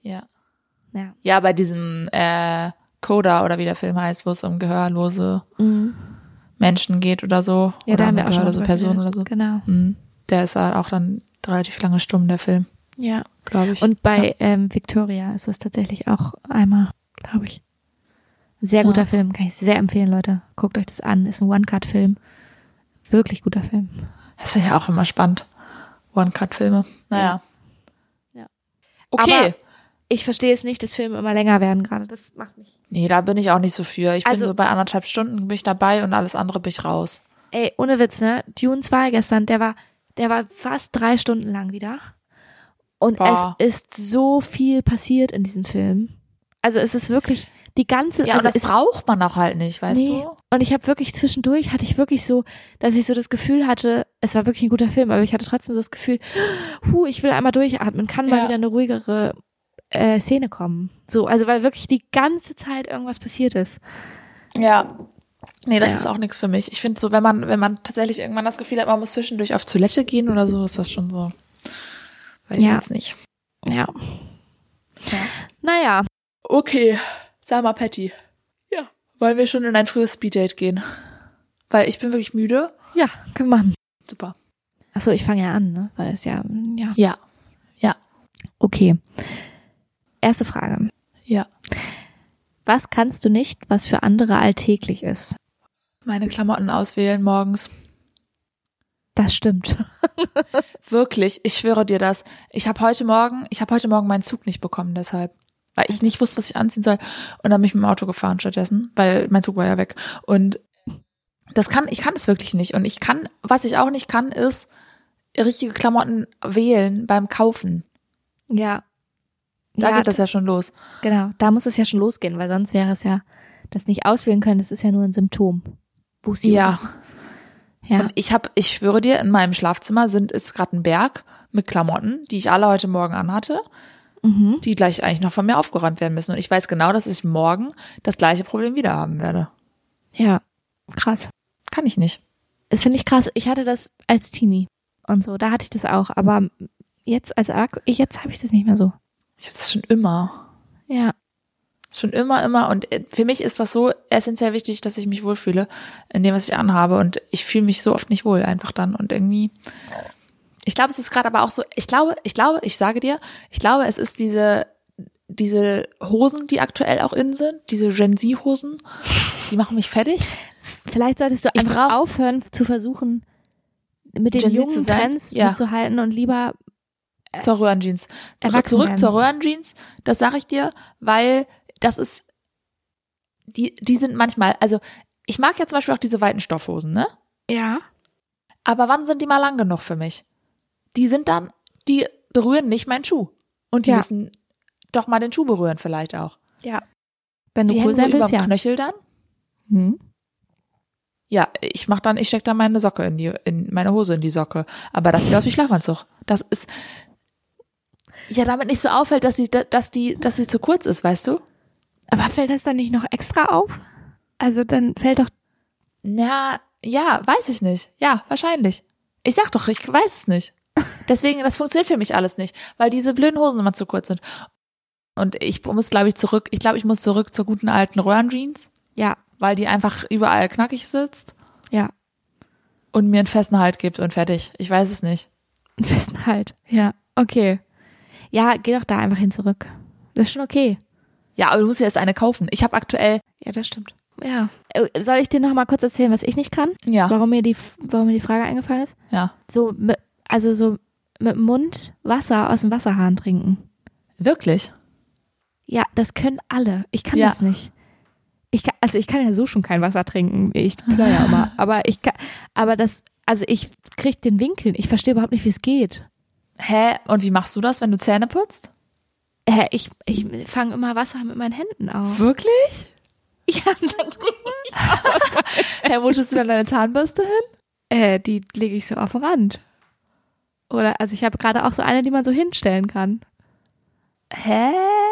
Ja, bei diesem Coda oder wie der Film heißt, wo es um gehörlose Menschen geht oder so. Ja, oder da haben wir auch schon gehörlose mal Personen geredet. oder so. Genau. Der ist halt auch dann relativ lange stumm, der Film. Ja. Glaube ich. Und bei Victoria ist das tatsächlich auch einmal, glaube ich. Ein sehr guter Film, kann ich sehr empfehlen, Leute. Guckt euch das an, ist ein One-Cut-Film. Wirklich guter Film. Das ist ja auch immer spannend. One-Cut-Filme. Naja. Ja. Okay. Aber ich verstehe es nicht, dass Filme immer länger werden gerade. Das macht mich. Nee, da bin ich auch nicht so für. Ich bin so bei 1,5 Stunden bin ich dabei und alles andere bin ich raus. Ey, ohne Witz, ne? Dune 2 gestern, der war fast 3 Stunden lang wieder. Und es ist so viel passiert in diesem Film. Also es ist wirklich die ganze... Ja, also das braucht man auch halt nicht, weißt du? Und ich habe wirklich zwischendurch, hatte ich wirklich so, dass ich so das Gefühl hatte, es war wirklich ein guter Film, aber ich hatte trotzdem so das Gefühl, ich will einmal durchatmen, kann mal wieder eine ruhigere Szene kommen. So, also weil wirklich die ganze Zeit irgendwas passiert ist. Ja. Nee, das ist auch nichts für mich. Ich finde so, wenn man tatsächlich irgendwann das Gefühl hat, man muss zwischendurch auf Toilette gehen oder so, ist das schon so. Weiß ich jetzt nicht. Ja. Naja. Okay. Sag mal, Patty, Ja. wollen wir schon in ein frühes Speeddate gehen? Weil ich bin wirklich müde. Ja, können wir machen. Super. Achso, ich fange ja an, ne? Weil es ja. Ja. Ja. Okay. Erste Frage. Ja. Was kannst du nicht, was für andere alltäglich ist? Meine Klamotten auswählen morgens. Das stimmt. Wirklich, ich schwöre dir das. Ich habe heute Morgen meinen Zug nicht bekommen deshalb. Weil ich nicht wusste, was ich anziehen soll. Und dann bin ich mit dem Auto gefahren stattdessen, weil mein Zug war ja weg. Und ich kann es wirklich nicht. Und was ich auch nicht kann, ist richtige Klamotten wählen beim Kaufen. Ja. Da geht das ja schon los. Genau, da muss es ja schon losgehen, weil sonst wäre es ja, das nicht auswählen können, das ist ja nur ein Symptom. Wo sie Ja. Ja. Und ich schwöre dir, in meinem Schlafzimmer ist gerade ein Berg mit Klamotten, die ich alle heute Morgen anhatte, die gleich eigentlich noch von mir aufgeräumt werden müssen. Und ich weiß genau, dass ich morgen das gleiche Problem wieder haben werde. Ja, krass. Kann ich nicht. Das finde ich krass. Ich hatte das als Teenie und so, da hatte ich das auch, aber jetzt jetzt habe ich das nicht mehr so. Ich habe das schon immer. Ja. Schon immer. Und für mich ist das so essentiell wichtig, dass ich mich wohlfühle in dem, was ich anhabe. Und ich fühle mich so oft nicht wohl einfach dann. Und irgendwie, ich glaube, es ist gerade aber auch so, ich glaube, es ist diese Hosen, die aktuell auch in sind, diese Gen Z-Hosen, die machen mich fertig. Vielleicht solltest du einfach aufhören zu versuchen, mit den Gen Z jungen zu sein. Trends Ja. mitzuhalten und lieber Zur Röhrenjeans. Erwachsen Zurück werden. zur Röhrenjeans, das sage ich dir, weil das ist, die sind manchmal, also ich mag ja zum Beispiel auch diese weiten Stoffhosen, ne? Ja. Aber wann sind die mal lang genug für mich? Die berühren nicht meinen Schuh. Und die Ja. müssen doch mal den Schuh berühren vielleicht auch. Ja. Wenn du Die cool hängen so sein über willst, dem ja. Knöchel dann. Hm. Ja, ich stecke dann meine Socke in meine Hose in die Socke. Aber das sieht aus wie Schlafanzug. Das ist, ja, damit nicht so auffällt, dass sie zu kurz ist, weißt du? Aber fällt das dann nicht noch extra auf? Also dann fällt doch. Na, ja, weiß ich nicht. Ja, wahrscheinlich. Ich sag doch, ich weiß es nicht. Deswegen, das funktioniert für mich alles nicht, weil diese blöden Hosen immer zu kurz sind. Und ich muss, glaube ich, ich muss zurück zur guten alten Röhrenjeans, Ja. weil die einfach überall knackig sitzt Ja. und mir einen festen Halt gibt und fertig. Ich weiß es nicht. Einen festen Halt. Ja. Okay. Ja, geh doch da einfach hin zurück. Das ist schon okay. Ja, aber du musst ja jetzt eine kaufen. Ich habe aktuell, Ja, das stimmt. Ja. Soll ich dir noch mal kurz erzählen, was ich nicht kann? ja, Warum mir die Frage eingefallen ist? ja, So mit dem Mund Wasser aus dem Wasserhahn trinken. wirklich. Ja, das können alle. Ich kann Ja. das nicht. Ich kann ja so schon kein Wasser trinken. Ich plöre ja immer. Aber ich krieg den Winkel. Ich verstehe überhaupt nicht, wie es geht. Hä? Und wie machst du das, wenn du Zähne putzt? Ich fange immer Wasser mit meinen Händen auf. Wirklich? Ja, und dann trinke ich. Hä, wo tust du dann deine Zahnbürste hin? Die lege ich so auf den Rand. Oder, also ich habe gerade auch so eine, die man so hinstellen kann. Hä?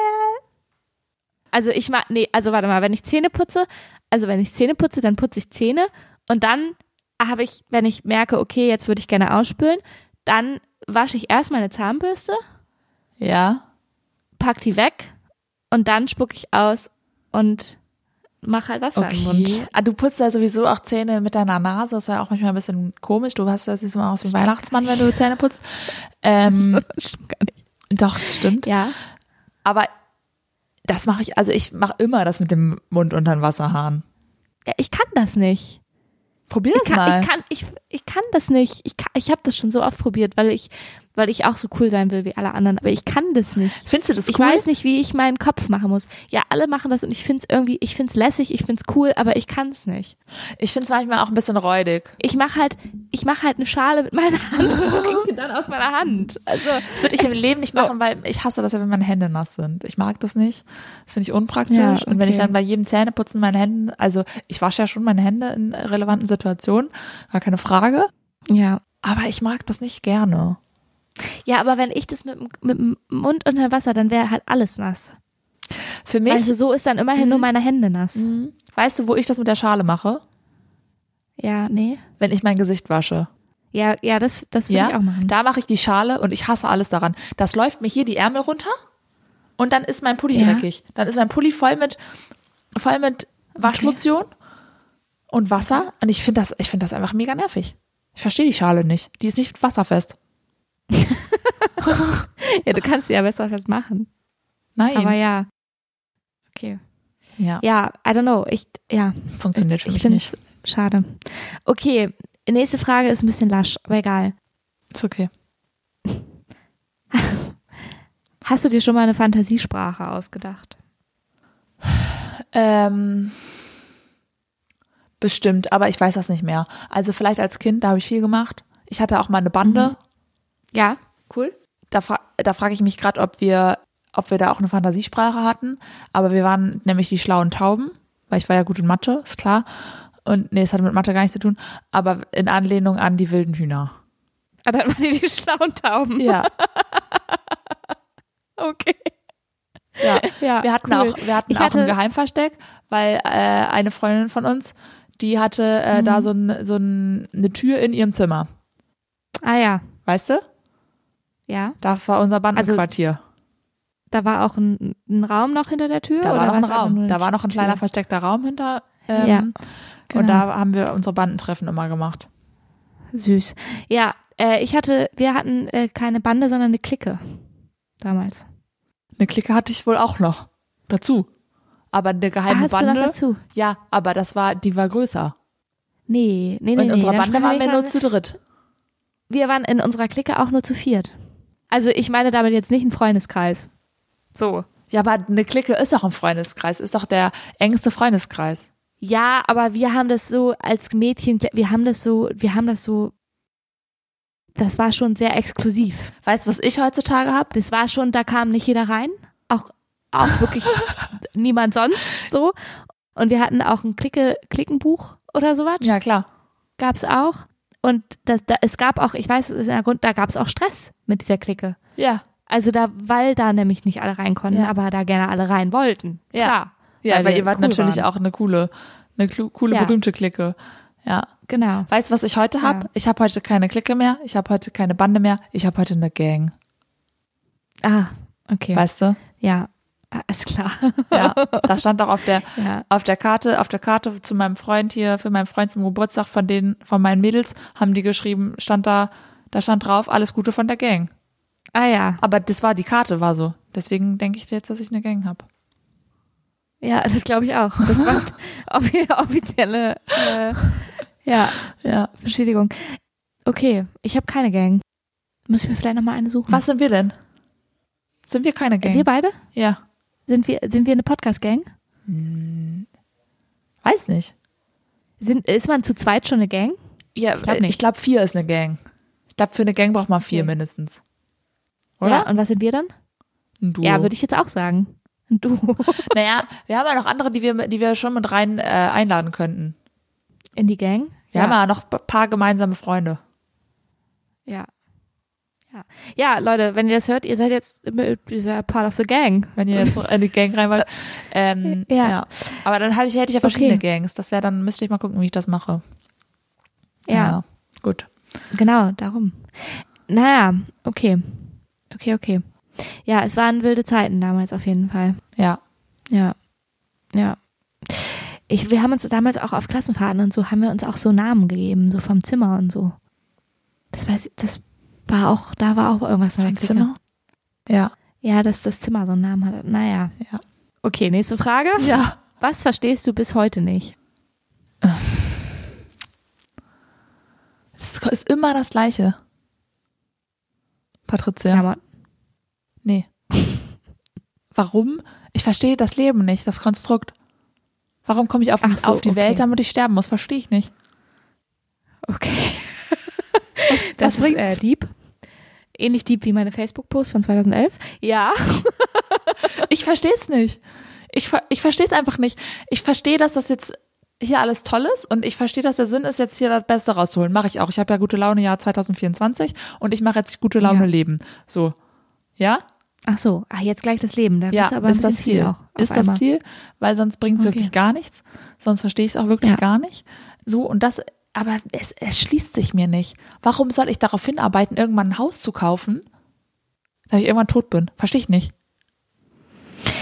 Also warte mal, wenn ich Zähne putze, dann putze ich Zähne und dann habe ich, wenn ich merke, okay, jetzt würde ich gerne ausspülen, dann wasche ich erst meine Zahnbürste, Ja. pack die weg und dann spucke ich aus und mache halt Wasser im Mund. Okay. Ah, du putzt ja sowieso auch Zähne mit deiner Nase. Das ist ja auch manchmal ein bisschen komisch. Siehst mal aus wie ein Weihnachtsmann, wenn du Zähne putzt. Das stimmt gar nicht. Doch, das stimmt. Ja. Aber das mache ich, also ich mache immer das mit dem Mund unter den Wasserhahn. Ja, ich kann das nicht. Probier das mal. Ich kann das nicht. Ich habe das schon so oft probiert, weil ich auch so cool sein will wie alle anderen, aber ich kann das nicht. Findest du das cool? Ich weiß nicht, wie ich meinen Kopf machen muss. Ja, alle machen das und ich find's lässig, ich find's cool, aber ich kann's nicht. Ich finde es manchmal auch ein bisschen räudig. Ich mach halt eine Schale mit meiner Hand und trinke dann aus meiner Hand. Also, Das würde ich im Leben nicht machen, weil ich hasse das ja, wenn meine Hände nass sind. Ich mag das nicht. Das finde ich unpraktisch. Ja, Und wenn ich okay. dann bei jedem Zähneputzen meine Hände, also ich wasche ja schon meine Hände in relevanten Situationen, gar keine Frage. ja. Aber ich mag das nicht gerne. Ja, aber wenn ich das mit dem Mund unter Wasser, dann wäre halt alles nass. Für mich, Also so ist dann immerhin nur meine Hände nass. weißt du, wo ich das mit der Schale mache? Ja, nee. Wenn ich mein Gesicht wasche. Ja, das würde ich auch machen. Da mache ich die Schale und ich hasse alles daran. Das läuft mir hier die Ärmel runter und dann ist mein Pulli Ja. dreckig. Dann ist mein Pulli voll mit Waschlotion und Wasser. Und ich finde das einfach mega nervig. Ich verstehe die Schale nicht. Die ist nicht wasserfest. Ja, du kannst sie ja besser festmachen. Nein. Aber ja. Okay. Ja, Ja, I don't know. funktioniert für ich mich finde nicht. es schade. Okay, nächste Frage ist ein bisschen lasch, aber egal. Ist okay. Hast du dir schon mal eine Fantasiesprache ausgedacht? Bestimmt, aber ich weiß das nicht mehr. Also vielleicht als Kind, da habe ich viel gemacht. Ich hatte auch mal eine Bande. Ja, cool. Da frage ich mich gerade, ob wir da auch eine Fantasiesprache hatten. Aber wir waren nämlich die schlauen Tauben, weil ich war ja gut in Mathe, ist klar. Und nee, es hatte mit Mathe gar nichts zu tun. Aber in Anlehnung an die wilden Hühner. Ah, dann waren die schlauen Tauben. Ja, Okay. ja. Ja, Wir hatten cool. auch ein Geheimversteck, weil eine Freundin von uns, die hatte da so eine Tür in ihrem Zimmer. Ah ja, Weißt du? ja. Da war unser Bandenquartier. Da war auch ein Raum noch hinter der Tür? Da oder war noch ein war's einfach nur Raum. eine Da war noch ein kleiner Tür? versteckter Raum hinter. Ja, Und genau. da haben wir unsere Bandentreffen immer gemacht. Süß. Ja, wir hatten keine Bande, sondern eine Clique. Damals. Eine Clique hatte ich wohl auch noch dazu. Aber eine geheime Hattest du noch Bande. dazu? Ja, aber die war größer. Nee. Und in unserer dann Bande sprechen waren wir wir nur von- zu dritt. Wir waren in unserer Clique auch nur zu viert. Also ich meine damit jetzt nicht einen Freundeskreis. So. Ja, aber eine Clique ist doch ein Freundeskreis, ist doch der engste Freundeskreis. Ja, aber wir haben das so als Mädchen, das war schon sehr exklusiv. Weißt du, was ich heutzutage habe? Das war schon, da kam nicht jeder rein. Auch wirklich niemand sonst so. Und wir hatten auch ein Klickenbuch oder sowas. Ja, klar. Gab's auch. Und es gab auch, ich weiß, da gab's auch Stress mit dieser Clique. Ja. Also weil da nämlich nicht alle rein konnten, Ja. aber da gerne alle rein wollten. Ja. Klar. Ja, weil wir ihr wart cool natürlich waren. auch eine coole, Ja. berühmte Clique. Ja. Genau. Weißt du, was ich heute habe? Ja. Ich habe heute keine Clique mehr, ich habe heute keine Bande mehr, ich habe heute eine Gang. Ah, okay. Weißt du? Ja, ist klar. Ja. Das stand auch auf der Ja. Karte zu meinem Freund hier, für meinen Freund zum Geburtstag von meinen Mädels, haben die geschrieben, da stand drauf, alles Gute von der Gang. Ah ja. Aber die Karte war so. Deswegen denke ich jetzt, dass ich eine Gang habe. Ja, das glaube ich auch. Das war offizielle Ja. Bestätigung. Okay, ich habe keine Gang. Muss ich mir vielleicht nochmal eine suchen. Was sind wir denn? Sind wir keine Gang? Wir beide? Ja. Sind wir eine Podcast-Gang? Weiß nicht. Ist man zu zweit schon eine Gang? Ja, Ich glaub nicht. ich glaube 4 ist eine Gang. Ich glaube, für eine Gang braucht man 4 Okay. mindestens. Oder? Ja, und was sind wir dann? Ein Duo. Ja, würde ich jetzt auch sagen. Du. Naja, wir haben ja noch andere, die wir schon mit rein einladen könnten. In die Gang? Wir haben ja noch ein paar gemeinsame Freunde. Ja. Ja, Leute, wenn ihr das hört, ihr seid jetzt part of the gang. Wenn ihr jetzt in die Gang rein wollt. Ja. Aber dann hätte ich ja verschiedene Okay. Gangs. Müsste ich mal gucken, wie ich das mache. Ja, Gut. genau, darum. Naja, okay. Ja, es waren wilde Zeiten damals auf jeden Fall. Ja. Ja. Wir haben uns damals auch auf Klassenfahrten und so, haben wir uns auch so Namen gegeben, so vom Zimmer und so. Da war auch irgendwas mit der Clique. Zimmer? Ja. Ja, dass das Zimmer so einen Namen hat. Naja. Ja. Okay, nächste Frage. Ja. Was verstehst du bis heute nicht? Es ist immer das Gleiche. Patricia. Klamotten. Nee. Warum? Ich verstehe das Leben nicht, das Konstrukt. Warum komme ich auf die okay. Welt, damit ich sterben muss? Verstehe ich nicht. Okay. Was Das bringt's? ist deep. Ähnlich deep wie meine Facebook-Post von 2011. Ja. Ich verstehe es nicht. Ich verstehe es einfach nicht. Ich verstehe, dass das jetzt hier alles toll ist und ich verstehe, dass der Sinn ist, jetzt hier das Beste rauszuholen. Mache ich auch. Ich habe ja gute Laune Jahr 2024 und ich mache jetzt gute Laune Ja. Leben. So. Ja? Ach so. Jetzt gleich das Leben. Da Ja, wird's aber ein ist das bisschen viel Ziel. auch. auf Ist das einmal. Ziel, weil sonst bringt es Okay. wirklich gar nichts. Sonst verstehe ich es auch wirklich Ja. gar nicht. So, und das, aber es erschließt sich mir nicht. Warum soll ich darauf hinarbeiten, irgendwann ein Haus zu kaufen, dass ich irgendwann tot bin? Verstehe ich nicht.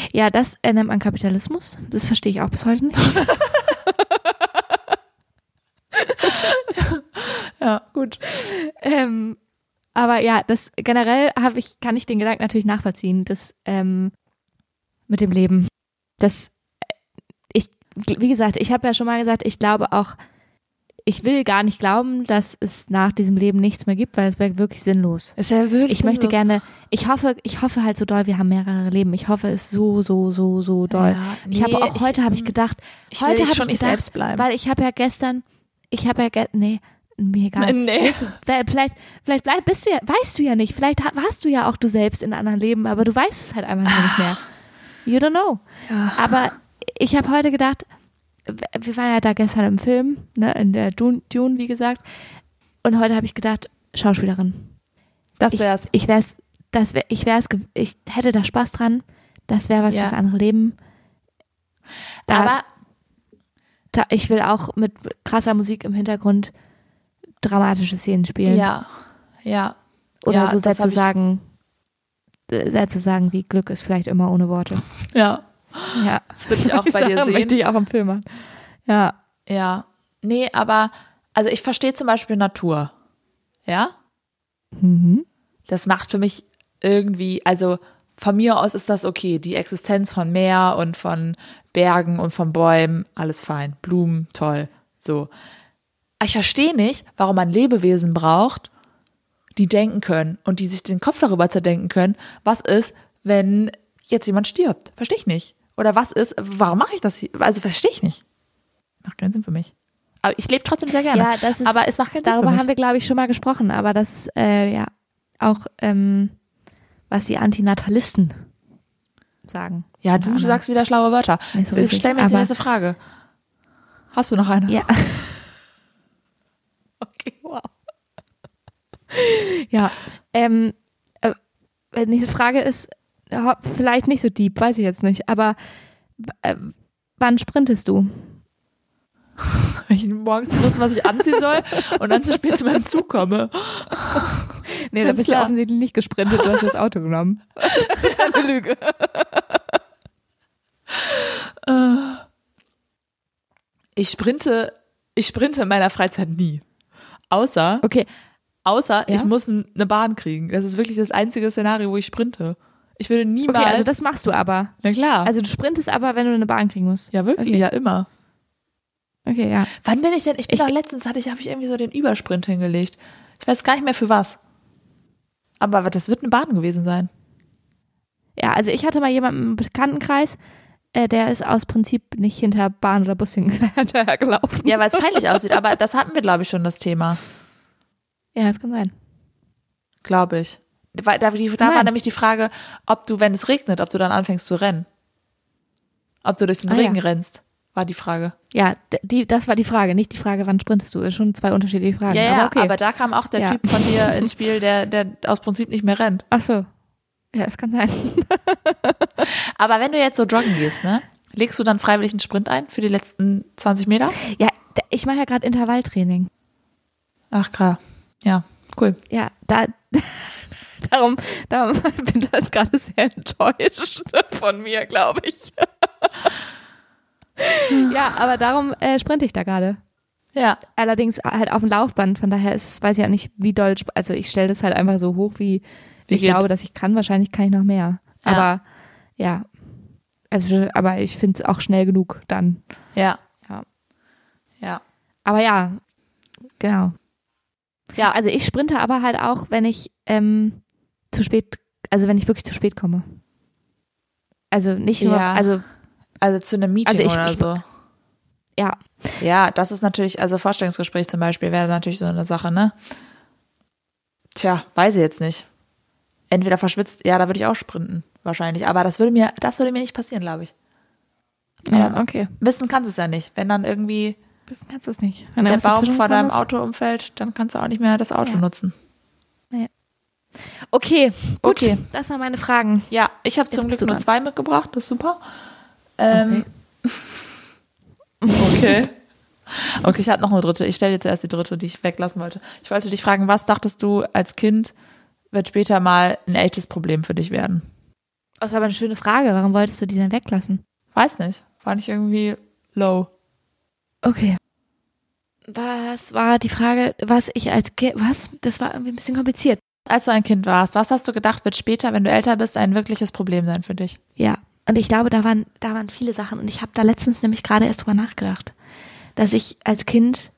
Ja, das nennt man Kapitalismus. Das verstehe ich auch bis heute nicht. Ja, gut. Aber ja, das generell kann ich den Gedanken natürlich nachvollziehen, das mit dem Leben. Wie gesagt, ich habe ja schon mal gesagt, ich glaube auch, ich will gar nicht glauben, dass es nach diesem Leben nichts mehr gibt, weil es wäre wirklich sinnlos. Ist ja wirklich Ich möchte gerne, ich hoffe halt so doll, wir haben mehrere Leben. Ich hoffe es so doll. Ja, Heute habe ich gedacht, ich will schon nicht selbst bleiben. Weil mir egal. Nee. Vielleicht weißt du ja nicht, vielleicht warst du ja auch du selbst in anderen Leben, aber du weißt es halt einfach nicht mehr. You don't know. Ja. Aber ich habe heute gedacht, wir waren ja da gestern im Film, ne, in der Dune, wie gesagt, und heute habe ich gedacht, Schauspielerin. Das wär's. Ich hätte da Spaß dran, das wäre was fürs andere Leben. Aber ich will auch mit krasser Musik im Hintergrund dramatische Szenen spielen. Ja. Oder so Sätze sagen, wie Glück ist vielleicht immer ohne Worte. Ja. Ja. Das würde ich auch bei dir sehen. Möchte ich auch im Film machen. Ja. Ja. Nee, aber, also ich verstehe zum Beispiel Natur. Ja? Mhm. Das macht für mich irgendwie, also von mir aus ist das okay. Die Existenz von Meer und von Bergen und von Bäumen, alles fein. Blumen, toll. So. Ich verstehe nicht, warum man Lebewesen braucht, die denken können und die sich den Kopf darüber zerdenken können, was ist, wenn jetzt jemand stirbt. Verstehe ich nicht. Oder was ist, warum mache ich das hier? Also verstehe ich nicht. Macht keinen Sinn für mich. Aber ich lebe trotzdem sehr gerne. Ja, aber es macht keinen Sinn. Darüber haben wir, glaube ich, schon mal gesprochen, aber das ist ja auch, was die Antinatalisten sagen. Ja, du sagst wieder schlaue Wörter. So Stell mir jetzt die nächste Frage. Hast du noch eine? Ja. Okay, wow. Ja, die nächste Frage ist vielleicht nicht so deep, weiß ich jetzt nicht, aber wann sprintest du? Wenn ich morgens nicht wusste, was ich anziehen soll und dann zu spät zu meinem Zug komme. Nee, da bist du offensichtlich nicht gesprintet, du hast das Auto genommen. Das ist eine Lüge. Ich sprinte in meiner Freizeit nie. Außer ich muss eine Bahn kriegen. Das ist wirklich das einzige Szenario, wo ich sprinte. Ich würde niemals... Okay, also das machst du aber. Na klar. Also du sprintest aber, wenn du eine Bahn kriegen musst. Ja, wirklich, ja, immer. Okay, ja. Wann bin ich denn? Letztens habe ich irgendwie so den Übersprint hingelegt. Ich weiß gar nicht mehr für was. Aber das wird eine Bahn gewesen sein. Ja, also ich hatte mal jemanden im Bekanntenkreis, der ist aus Prinzip nicht hinter Bahn oder Bus hinterhergelaufen. Ja, weil es peinlich aussieht. Aber das hatten wir, glaube ich, schon, das Thema. Ja, das kann sein. Glaube ich. Da war nämlich die Frage, ob du, wenn es regnet, ob du dann anfängst zu rennen. Ob du durch den Regen rennst, war die Frage. Ja, das war die Frage, nicht die Frage, wann sprintest du. Ist schon zwei unterschiedliche Fragen. Ja, aber, okay. Aber da kam auch der Typ von dir ins Spiel, der aus Prinzip nicht mehr rennt. Ach so. Ja, es kann sein. Aber wenn du jetzt so joggen gehst, ne? Legst du dann freiwillig einen Sprint ein für die letzten 20 Meter? Ja, ich mache ja gerade Intervalltraining. Ach, klar. Ja, cool. Ja, darum bin ich jetzt gerade sehr enttäuscht von mir, glaube ich. Ja, aber darum sprinte ich da gerade. Ja. Allerdings halt auf dem Laufband, von daher weiß ich ja nicht, wie doll, also ich stelle das halt einfach so hoch, wie ich glaube, dass ich kann. Wahrscheinlich kann ich noch mehr. Ja. Aber ja, aber ich finde es auch schnell genug dann. Ja. Aber ja, genau. Ja. Also ich sprinte aber halt auch, wenn ich wenn ich wirklich zu spät komme. Also nicht nur, also zu einem Meeting oder so. Ja. Ja, das ist natürlich, also Vorstellungsgespräch zum Beispiel wäre natürlich so eine Sache, ne? Tja, weiß ich jetzt nicht. Entweder verschwitzt, ja, da würde ich auch sprinten, wahrscheinlich. Aber das würde mir nicht passieren, glaube ich. Ja, okay. Wissen kannst du es ja nicht. Wenn dann irgendwie Wissen kannst du es nicht. Wenn der Baum vor deinem Auto umfällt, dann kannst du auch nicht mehr das Auto nutzen. Ja. Okay, gut. Okay. Das waren meine Fragen. Ja, ich habe zum Glück nur 2 mitgebracht, das ist super. Okay. Okay, ich habe noch eine dritte. Ich stelle dir zuerst die dritte, die ich weglassen wollte. Ich wollte dich fragen, was dachtest du als Kind wird später mal ein echtes Problem für dich werden? Das ist aber eine schöne Frage. Warum wolltest du die denn weglassen? Weiß nicht. Fand ich irgendwie low. Okay. Was war die Frage, was ich als Kind, Das war irgendwie ein bisschen kompliziert. Als du ein Kind warst, was hast du gedacht, wird später, wenn du älter bist, ein wirkliches Problem sein für dich? Ja, und ich glaube, da waren viele Sachen. Und ich habe da letztens nämlich gerade erst drüber nachgedacht, dass ich als Kind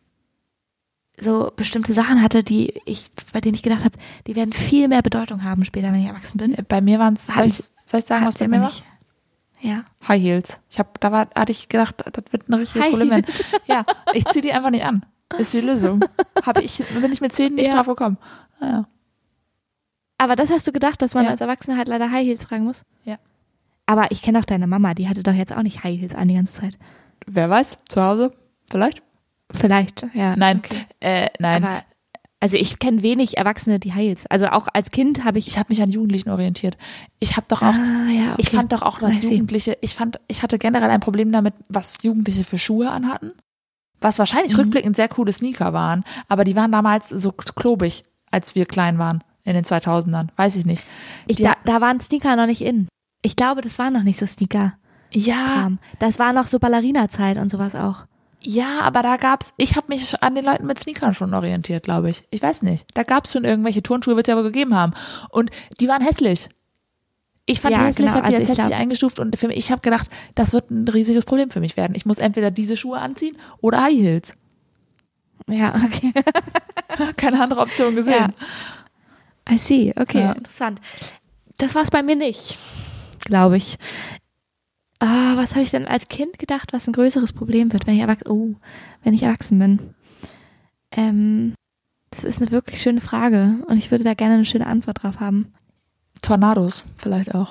so bestimmte Sachen hatte, bei denen ich gedacht habe, die werden viel mehr Bedeutung haben später, wenn ich erwachsen bin. Bei mir waren es, soll ich sagen, was bei mir war? Ja. High Heels. Hatte ich gedacht, das wird ein richtiges Problem werden. Ja, ich ziehe die einfach nicht an. Ist die Lösung. Bin ich mit 10 nicht drauf gekommen. Ja. Aber das hast du gedacht, dass man als Erwachsener halt leider High Heels tragen muss? Ja. Aber ich kenne doch deine Mama, die hatte doch jetzt auch nicht High Heels an die ganze Zeit. Wer weiß, zu Hause? Vielleicht, ja. Nein, okay. Nein. Aber, also ich kenne wenig Erwachsene, die High Heels. Also auch als Kind habe ich... Ich habe mich an Jugendlichen orientiert. Ich habe doch auch... okay. Ich fand doch auch, dass Jugendliche... Ich hatte generell ein Problem damit, was Jugendliche für Schuhe anhatten. Was wahrscheinlich rückblickend sehr coole Sneaker waren. Aber die waren damals so klobig, als wir klein waren. In den 2000ern. Weiß ich nicht. Da waren Sneaker noch nicht in. Ich glaube, das waren noch nicht so Sneaker. Ja. Das war noch so Ballerina-Zeit und sowas auch. Ja, aber ich habe mich an den Leuten mit Sneakern schon orientiert, glaube ich. Ich weiß nicht. Da gab es schon irgendwelche Turnschuhe, wird es ja wohl gegeben haben. Und die waren hässlich. Ich fand die hässlich, habe die als hässlich eingestuft und ich habe gedacht, das wird ein riesiges Problem für mich werden. Ich muss entweder diese Schuhe anziehen oder High Heels. Ja, okay. Keine andere Option gesehen. Ja. I see, okay, interessant. Das war es bei mir nicht, glaube ich. Was habe ich denn als Kind gedacht, was ein größeres Problem wird, wenn ich erwachsen bin? Das ist eine wirklich schöne Frage und ich würde da gerne eine schöne Antwort drauf haben. Tornados vielleicht auch.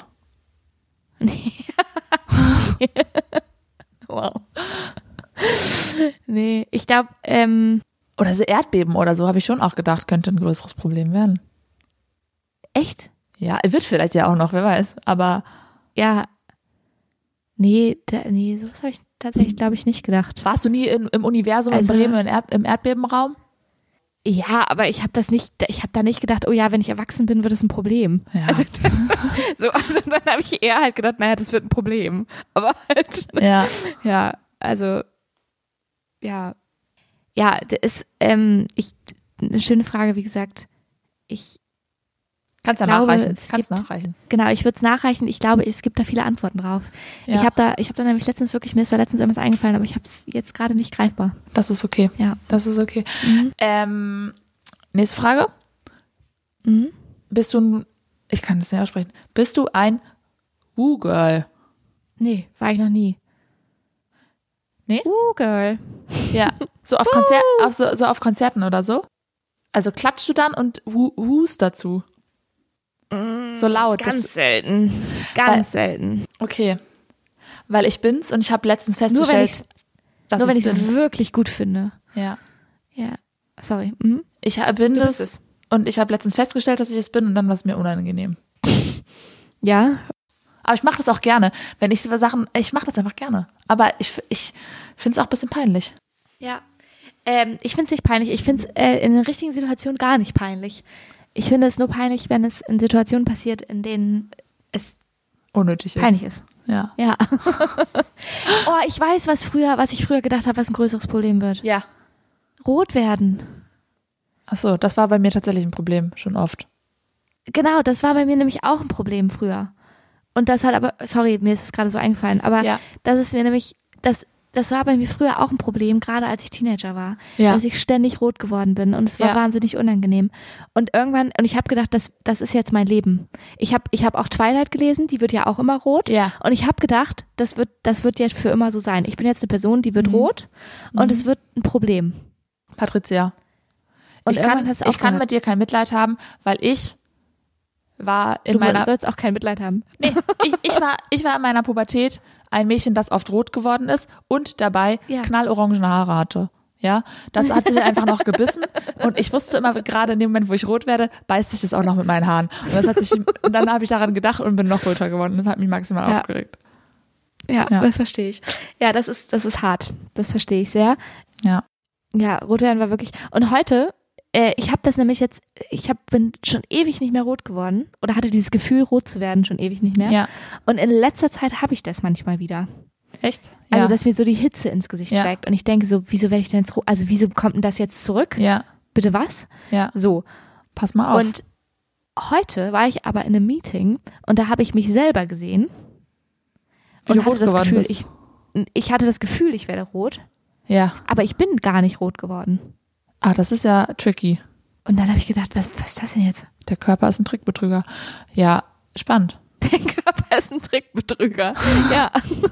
Wow. Nee, ich glaube, oder so Erdbeben oder so, habe ich schon auch gedacht, könnte ein größeres Problem werden. Echt? Ja, wird vielleicht ja auch noch, wer weiß, aber... Ja, nee, sowas habe ich tatsächlich, glaube ich, nicht gedacht. Warst du nie im Universum in Bremen im Erdbebenraum? Ja, aber ich habe da nicht gedacht, oh ja, wenn ich erwachsen bin, wird das ein Problem. Ja. Also dann habe ich eher halt gedacht, naja, das wird ein Problem. Aber halt, ja, also, ja, das ist, eine schöne Frage, wie gesagt, Kannst nachreichen. Genau, ich würde es nachreichen. Ich glaube, es gibt da viele Antworten drauf. Ja. Ich habe da nämlich letztens irgendwas eingefallen, aber ich habe es jetzt gerade nicht greifbar. Das ist okay. Ja. Das ist okay. Nächste Frage. Ich kann das nicht aussprechen. Bist du ein Woo-Girl? Nee, war ich noch nie. Nee? Woo-Girl. Ja. So auf auf Konzerten oder so? Also klatschst du dann und woos dazu? So laut. Ganz selten. Ganz selten. Okay. Weil ich bin's und ich habe letztens festgestellt, nur wenn ich es wirklich gut finde. Ja. Ja. Sorry. Ich bin das und ich habe letztens festgestellt, dass ich es bin und dann war es mir unangenehm. Ja. Aber ich mache das auch gerne. Wenn ich ich mache das einfach gerne. Aber ich finde es auch ein bisschen peinlich. Ja. Ich finde es nicht peinlich. Ich finde es in der richtigen Situation gar nicht peinlich. Ich finde es nur peinlich, wenn es in Situationen passiert, in denen es unnötig ist. Peinlich ist. Ja. Ich weiß, was ich früher gedacht habe, was ein größeres Problem wird. Ja. Rot werden. Ach so, das war bei mir tatsächlich ein Problem, schon oft. Genau, das war bei mir nämlich auch ein Problem früher. Und das hat aber, sorry, mir ist es gerade so eingefallen, aber das ist mir nämlich, das war bei mir früher auch ein Problem, gerade als ich Teenager war, dass ich ständig rot geworden bin und es war wahnsinnig unangenehm. Und irgendwann, und ich habe gedacht, das ist jetzt mein Leben. Ich hab auch Twilight gelesen, die wird ja auch immer rot. Ja. Und ich habe gedacht, das wird jetzt für immer so sein. Ich bin jetzt eine Person, die wird rot und es wird ein Problem. Patricia, und ich kann mit dir kein Mitleid haben, weil ich war in meiner... Du sollst auch kein Mitleid haben. Nee, ich war in meiner Pubertät ein Mädchen, das oft rot geworden ist und dabei knallorangene Haare hatte. Ja, das hat sich einfach noch gebissen und ich wusste immer, gerade in dem Moment, wo ich rot werde, beißt sich das auch noch mit meinen Haaren. Und dann habe ich daran gedacht und bin noch roter geworden. Das hat mich maximal aufgeregt. Ja, das verstehe ich. Ja, das ist hart. Das verstehe ich sehr. Ja. Ja, rot werden war wirklich. Und heute ich habe das nämlich jetzt, bin schon ewig nicht mehr rot geworden oder hatte dieses Gefühl, rot zu werden, schon ewig nicht mehr. Ja. Und in letzter Zeit habe ich das manchmal wieder. Echt? Also, dass mir so die Hitze ins Gesicht steigt und ich denke so, wieso werde ich denn jetzt rot? Also, wieso kommt denn das jetzt zurück? Ja. Bitte was? Ja. So. Pass mal auf. Und heute war ich aber in einem Meeting und da habe ich mich selber gesehen. Wie und du rot geworden bist. Ich hatte das Gefühl, ich werde rot. Ja. Aber ich bin gar nicht rot geworden. Ah, das ist ja tricky. Und dann habe ich gedacht, was ist das denn jetzt? Der Körper ist ein Trickbetrüger. Ja, spannend. Der Körper ist ein Trickbetrüger. Ja.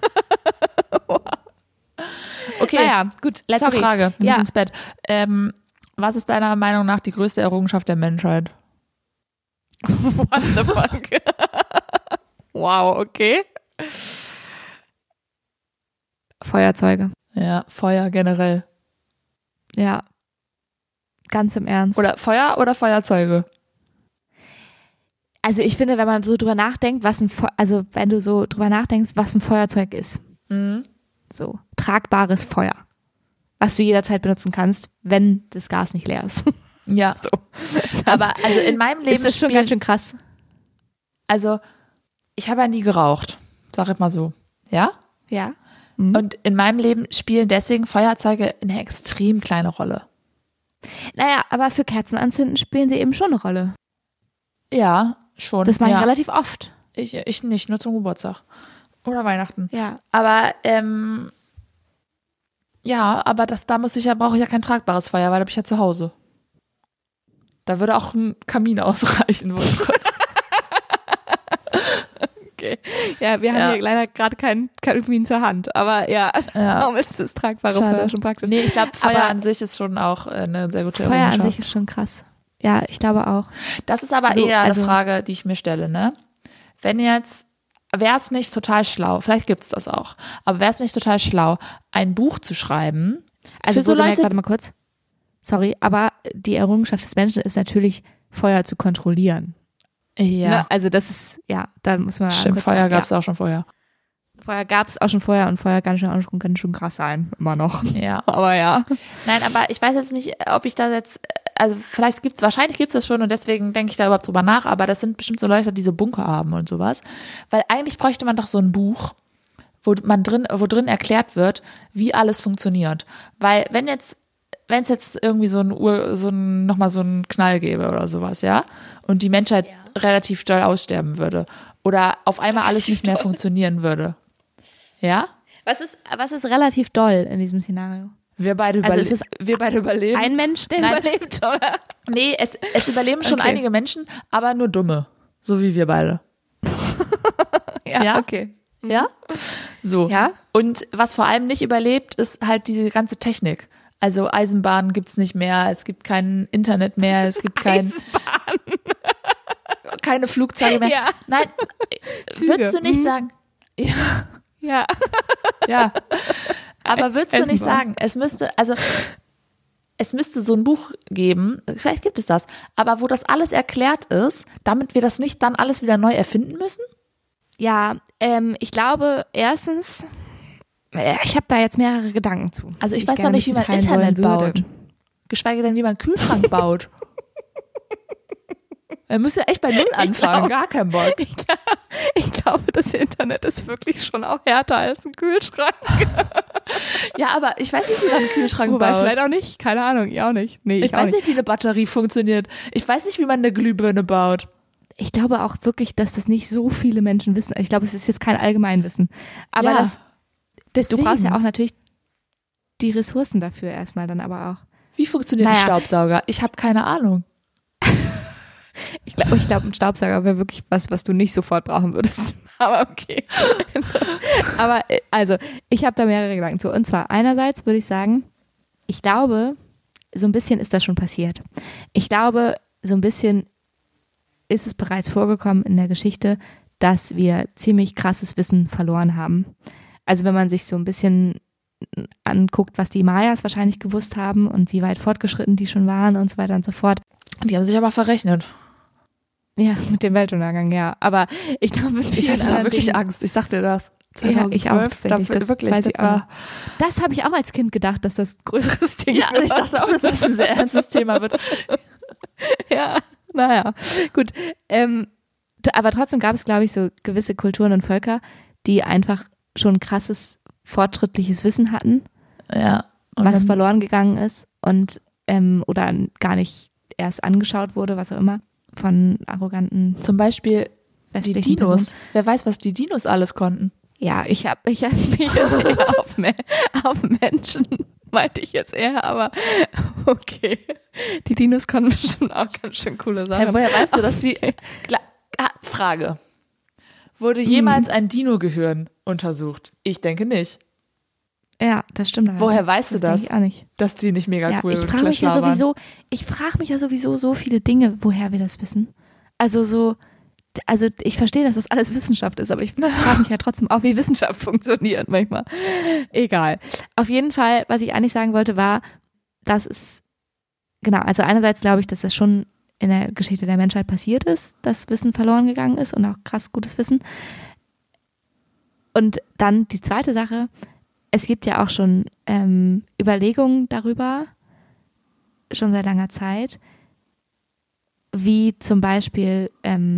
Okay, naja, gut. letzte Sorry. Frage. Wir müssen Ja. ins Bett. Was ist deiner Meinung nach die größte Errungenschaft der Menschheit? What the fuck? Wow, okay. Feuerzeuge. Ja, Feuer generell. Ja. Ganz im Ernst. Oder Feuer oder Feuerzeuge? Also ich finde, wenn man so drüber nachdenkt, wenn du so drüber nachdenkst, was ein Feuerzeug ist. Mhm. So, tragbares Feuer. Was du jederzeit benutzen kannst, wenn das Gas nicht leer ist. Ja. So. Aber also in meinem Leben Ist das schon ganz schön krass. Also ich habe ja nie geraucht, sag ich mal so. Ja? Ja. Und in meinem Leben spielen deswegen Feuerzeuge eine extrem kleine Rolle. Naja, aber für Kerzen anzünden spielen sie eben schon eine Rolle. Ja, schon. Das mache ich ja. relativ oft. Ich nicht, nur zum Geburtstag. Oder Weihnachten. Ja. Aber, aber brauche ich ja kein tragbares Feuer, weil da bin ich ja zu Hause. Da würde auch ein Kamin ausreichen, wohl kurz. Okay. Ja, wir haben hier leider gerade keinen Kamin zur Hand, aber ja, warum ist das tragbare Feuer schon praktisch? Nee, ich glaube, Feuer Aber an sich ist schon auch eine sehr gute Feuer Errungenschaft. an sich ist schon krass. Ja, ich glaube auch. Das ist aber So, eher eine also- Frage, die ich mir stelle, ne? Wäre es nicht total schlau, vielleicht gibt es das auch, aber wäre es nicht total schlau, ein Buch zu schreiben? Also für so wohlgemerkt, Leute, warte mal kurz. Sorry, aber die Errungenschaft des Menschen ist natürlich, Feuer zu kontrollieren. ja, Ne? Also das ist, ja, da muss man stimmt, kurz Feuer sagen, gab es auch schon vorher. Feuer gab es auch schon vorher und Feuer kann schon krass sein, immer noch. Ja. Aber ja. Nein, aber ich weiß jetzt nicht, ob ich da jetzt, also wahrscheinlich gibt's das schon und deswegen denke ich da überhaupt drüber nach, aber das sind bestimmt so Leute, die so Bunker haben und sowas. Weil eigentlich bräuchte man doch so ein Buch, wo drin erklärt wird, wie alles funktioniert. Weil wenn es jetzt irgendwie nochmal so einen Knall gäbe oder sowas, ja, und die Menschheit relativ doll aussterben würde oder auf einmal alles nicht mehr funktionieren würde. Ja? Was ist relativ doll in diesem Szenario? Wir beide überleben. Ein Mensch, der Nein. überlebt, oder? Nee, es überleben schon Okay. einige Menschen, aber nur Dumme. So wie wir beide. Ja? Okay. Ja? So. Ja? Und was vor allem nicht überlebt, ist halt diese ganze Technik. Also Eisenbahnen gibt's nicht mehr, es gibt kein Internet mehr, es gibt keine Flugzeuge mehr. Ja. Nein, Züge. würdest du nicht sagen, Ja. ja, aber würdest du nicht Eisenbahn. sagen, es müsste so ein Buch geben, vielleicht gibt es das, aber wo das alles erklärt ist, damit wir das nicht dann alles wieder neu erfinden müssen? Ja, ich glaube, erstens, ich habe da jetzt mehrere Gedanken zu. Also ich die weiß doch gerne nicht, wie mit man teilen Internet wollen würde. baut. Geschweige denn, wie man einen Kühlschrank baut. Er müsste echt bei Null anfangen, gar keinen Bock. Ich glaube, das Internet ist wirklich schon auch härter als ein Kühlschrank. Ja, aber ich weiß nicht, wie man einen Kühlschrank Wobei, baut. vielleicht auch nicht. Keine Ahnung, ich auch nicht. Nee, Ich weiß nicht, wie eine Batterie funktioniert. Ich weiß nicht, wie man eine Glühbirne baut. Ich glaube auch wirklich, dass das nicht so viele Menschen wissen. Ich glaube, es ist jetzt kein Allgemeinwissen. Aber Ja, du deswegen. brauchst ja auch natürlich die Ressourcen dafür erstmal dann aber auch. Wie funktioniert ein Staubsauger? Ich habe keine Ahnung. Ich glaube, ein Staubsauger wäre wirklich was du nicht sofort brauchen würdest. Aber okay. Aber also, ich habe da mehrere Gedanken zu. Und zwar einerseits würde ich sagen, ich glaube, so ein bisschen ist das schon passiert. Ich glaube, so ein bisschen ist es bereits vorgekommen in der Geschichte, dass wir ziemlich krasses Wissen verloren haben. Also wenn man sich so ein bisschen anguckt, was die Mayas wahrscheinlich gewusst haben und wie weit fortgeschritten die schon waren und so weiter und so fort. Die haben sich aber verrechnet. Ja, mit dem Weltuntergang, ja. Aber ich glaube, Ich hatte da wirklich Angst, ich sag dir das. 2012, ja, ich auch, tatsächlich, das wirklich, weiß ich auch. Das habe ich auch als Kind gedacht, dass das ein größeres Ding Ja, wird. ich dachte auch, dass das ein sehr ernstes Thema wird. Ja, naja, gut. Aber trotzdem gab es, glaube ich, so gewisse Kulturen und Völker, die einfach schon krasses, fortschrittliches Wissen hatten, Ja. was verloren gegangen ist und oder gar nicht erst angeschaut wurde, was auch immer, von arroganten Zum Beispiel die westlichen Dinos. Personen. Wer weiß, was die Dinos alles konnten. Ja, ich hab mich jetzt eher auf Menschen, meinte ich jetzt eher, aber okay. Die Dinos konnten bestimmt auch ganz schön coole Sachen. Woher weißt du, dass die... Frage. Wurde jemals ein Dino-Gehirn untersucht? Ich denke nicht. Ja, das stimmt. Woher weißt du das? Denke ich auch nicht. Dass die nicht mega cool Ich frage mich ja sowieso so viele Dinge, woher wir das wissen. Also ich verstehe, dass das alles Wissenschaft ist, aber ich frage mich ja trotzdem auch, wie Wissenschaft funktioniert manchmal. Egal. Auf jeden Fall, was ich eigentlich sagen wollte, war, dass es, genau, also einerseits glaube ich, dass das schon in der Geschichte der Menschheit passiert ist, dass Wissen verloren gegangen ist und auch krass gutes Wissen. Und dann die zweite Sache, es gibt ja auch schon Überlegungen darüber, schon seit langer Zeit, wie zum Beispiel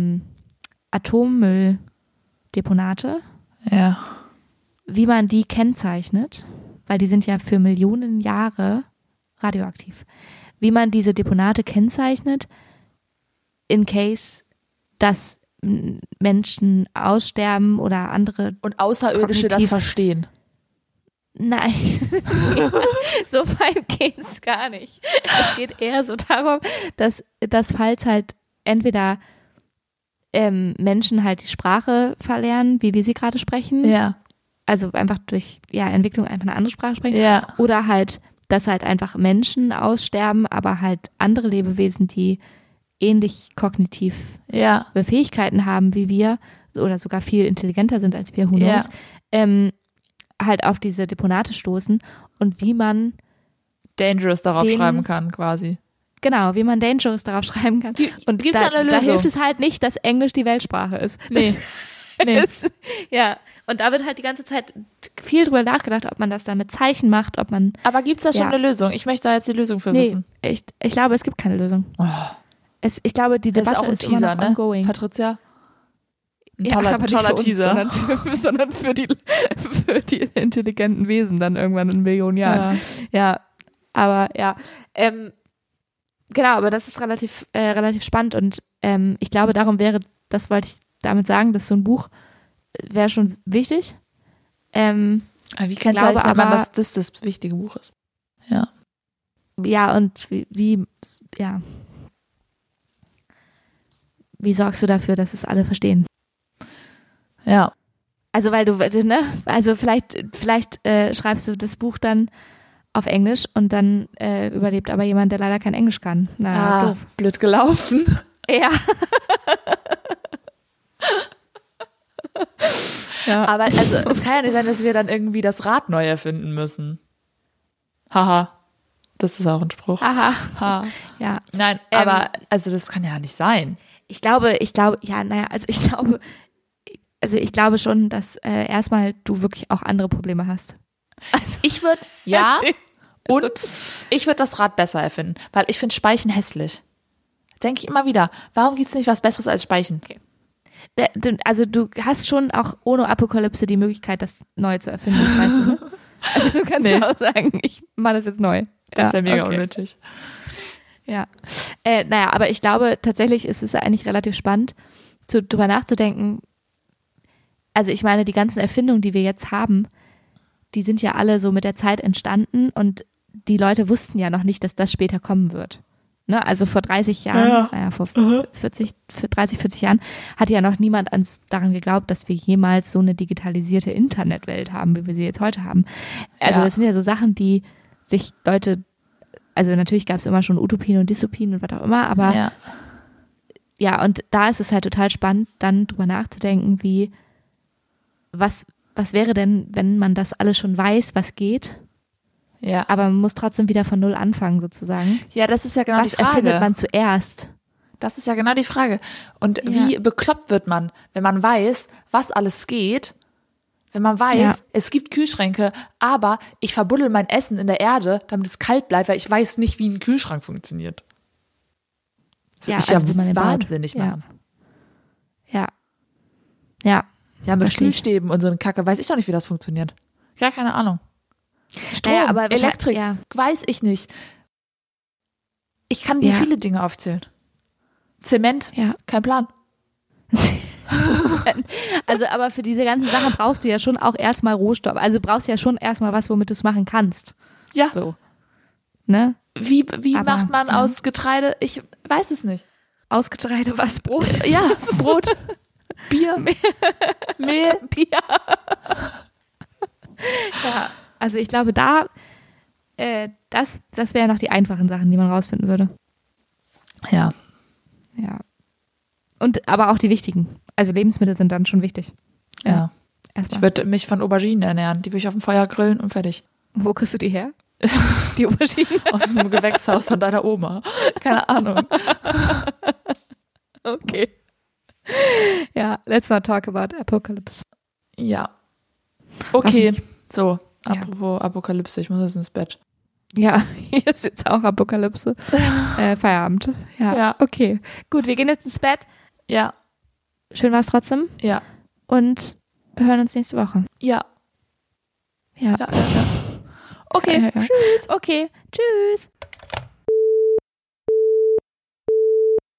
Atommülldeponate, Ja. wie man die kennzeichnet, weil die sind ja für Millionen Jahre radioaktiv. Wie man diese Deponate kennzeichnet, in case, dass Menschen aussterben oder andere. Und Außerirdische das verstehen. Nein, so weit geht's gar nicht. Es geht eher so darum, dass falls halt entweder Menschen halt die Sprache verlernen, wie wir sie gerade sprechen, Ja. also einfach durch Entwicklung einfach eine andere Sprache sprechen, Ja. oder halt, dass halt einfach Menschen aussterben, aber halt andere Lebewesen, die ähnlich kognitiv Ja. Fähigkeiten haben wie wir oder sogar viel intelligenter sind als wir, who knows, halt auf diese Deponate stoßen und wie man Dangerous darauf schreiben kann, quasi. Genau, wie man Dangerous darauf schreiben kann. Und Gibt's da, eine da Lösung? hilft es halt nicht, dass Englisch die Weltsprache ist. Nee. Nee. Ja, und da wird halt die ganze Zeit viel drüber nachgedacht, ob man das dann mit Zeichen macht, ob man... Aber gibt's da schon Ja. eine Lösung? Ich möchte da jetzt die Lösung für Nee, wissen. ich glaube, es gibt keine Lösung. Oh, Ich glaube, die das ist Debatte auch ein ist immer Teaser, noch ne? ongoing. Patricia? Ein Ja, toller, aber nicht toller für uns, Teaser. sondern für die intelligenten Wesen dann irgendwann in Millionen Jahren. Ja, aber ja. Genau, aber das ist relativ spannend und ich glaube, das wollte ich damit sagen, dass so ein Buch wäre schon wichtig. Aber wie kennzeichnet man, dass das wichtige Buch ist? Ja. Ja, und wie sorgst du dafür, dass es alle verstehen? Ja. Also weil du, ne, also vielleicht schreibst du das Buch dann auf Englisch und dann überlebt aber jemand, der leider kein Englisch kann. Na, doof. Blöd gelaufen. Ja. Ja. Aber also, es kann ja nicht sein, dass wir dann irgendwie das Rad neu erfinden müssen. Haha. Das ist auch ein Spruch. Aha. Ha. Ja. Nein, aber also das kann ja nicht sein. Ich glaube, ich glaube schon, dass erstmal du wirklich auch andere Probleme hast. Also, Ich würde, und ich würde das Rad besser erfinden, weil ich finde Speichen hässlich. Denke ich immer wieder, warum gibt es nicht was Besseres als Speichen? Okay. Also du hast schon auch ohne Apokalypse die Möglichkeit, das neu zu erfinden, weißt du, ne? Also du kannst ja auch sagen, ich mache das jetzt neu. Das wäre mega okay. unnötig. Ja. Naja, aber ich glaube tatsächlich ist es eigentlich relativ spannend, drüber nachzudenken. Also ich meine, die ganzen Erfindungen, die wir jetzt haben, die sind ja alle so mit der Zeit entstanden und die Leute wussten ja noch nicht, dass das später kommen wird. Ne? Also vor 30 Jahren, vor 30, 40 Jahren hat ja noch niemand daran geglaubt, dass wir jemals so eine digitalisierte Internetwelt haben, wie wir sie jetzt heute haben. Also das sind ja so Sachen, die sich Leute, also natürlich gab es immer schon Utopien und Dystopien und was auch immer, aber ja, und da ist es halt total spannend, dann drüber nachzudenken, was wäre denn, wenn man das alles schon weiß, was geht, aber man muss trotzdem wieder von Null anfangen sozusagen. Ja, das ist ja genau die Was Frage. erfindet man zuerst? Das ist ja genau die Frage. Und wie bekloppt wird man, wenn man weiß, was alles geht, Wenn man weiß, es gibt Kühlschränke, aber ich verbuddel mein Essen in der Erde, damit es kalt bleibt, weil ich weiß nicht, wie ein Kühlschrank funktioniert. Das würde mich also wie man den wahnsinnig baut. machen. Ja. Ja. Ja, mit Verstehe ich. Kühlstäben und so eine Kacke, weiß ich doch nicht, wie das funktioniert. Gar keine Ahnung. Strom, Naja, aber Elektrik, weiß ich nicht. Ich kann dir Ja. viele Dinge aufzählen. Zement, kein Plan. Also, aber für diese ganzen Sachen brauchst du ja schon auch erstmal Rohstoff. Also brauchst ja schon erstmal was, womit du es machen kannst. Ja. So. Ne? Wie Aber, macht man aus Getreide? Ich weiß es nicht. Aus Getreide was? Brot? Ja, Brot, Bier, Mehl. Bier. Ja, also ich glaube, das wären noch die einfachen Sachen, die man rausfinden würde. Ja. Ja. Und aber auch die wichtigen. Also Lebensmittel sind dann schon wichtig. Ja. Erstmal. Ich würde mich von Auberginen ernähren. Die würde ich auf dem Feuer grillen und fertig. Wo kriegst du die her? Die Auberginen? Aus dem Gewächshaus von deiner Oma. Keine Ahnung. Okay. Ja, let's not talk about Apocalypse. Ja. Okay. Warum? So, Ja. apropos Apokalypse, ich muss jetzt ins Bett. Ja, hier ist jetzt auch Apokalypse. Feierabend. Ja, okay. Gut, wir gehen jetzt ins Bett. Ja. Schön war es trotzdem. Ja. Und hören uns nächste Woche. Ja. Ja. Ja. Okay. Tschüss. Okay, tschüss.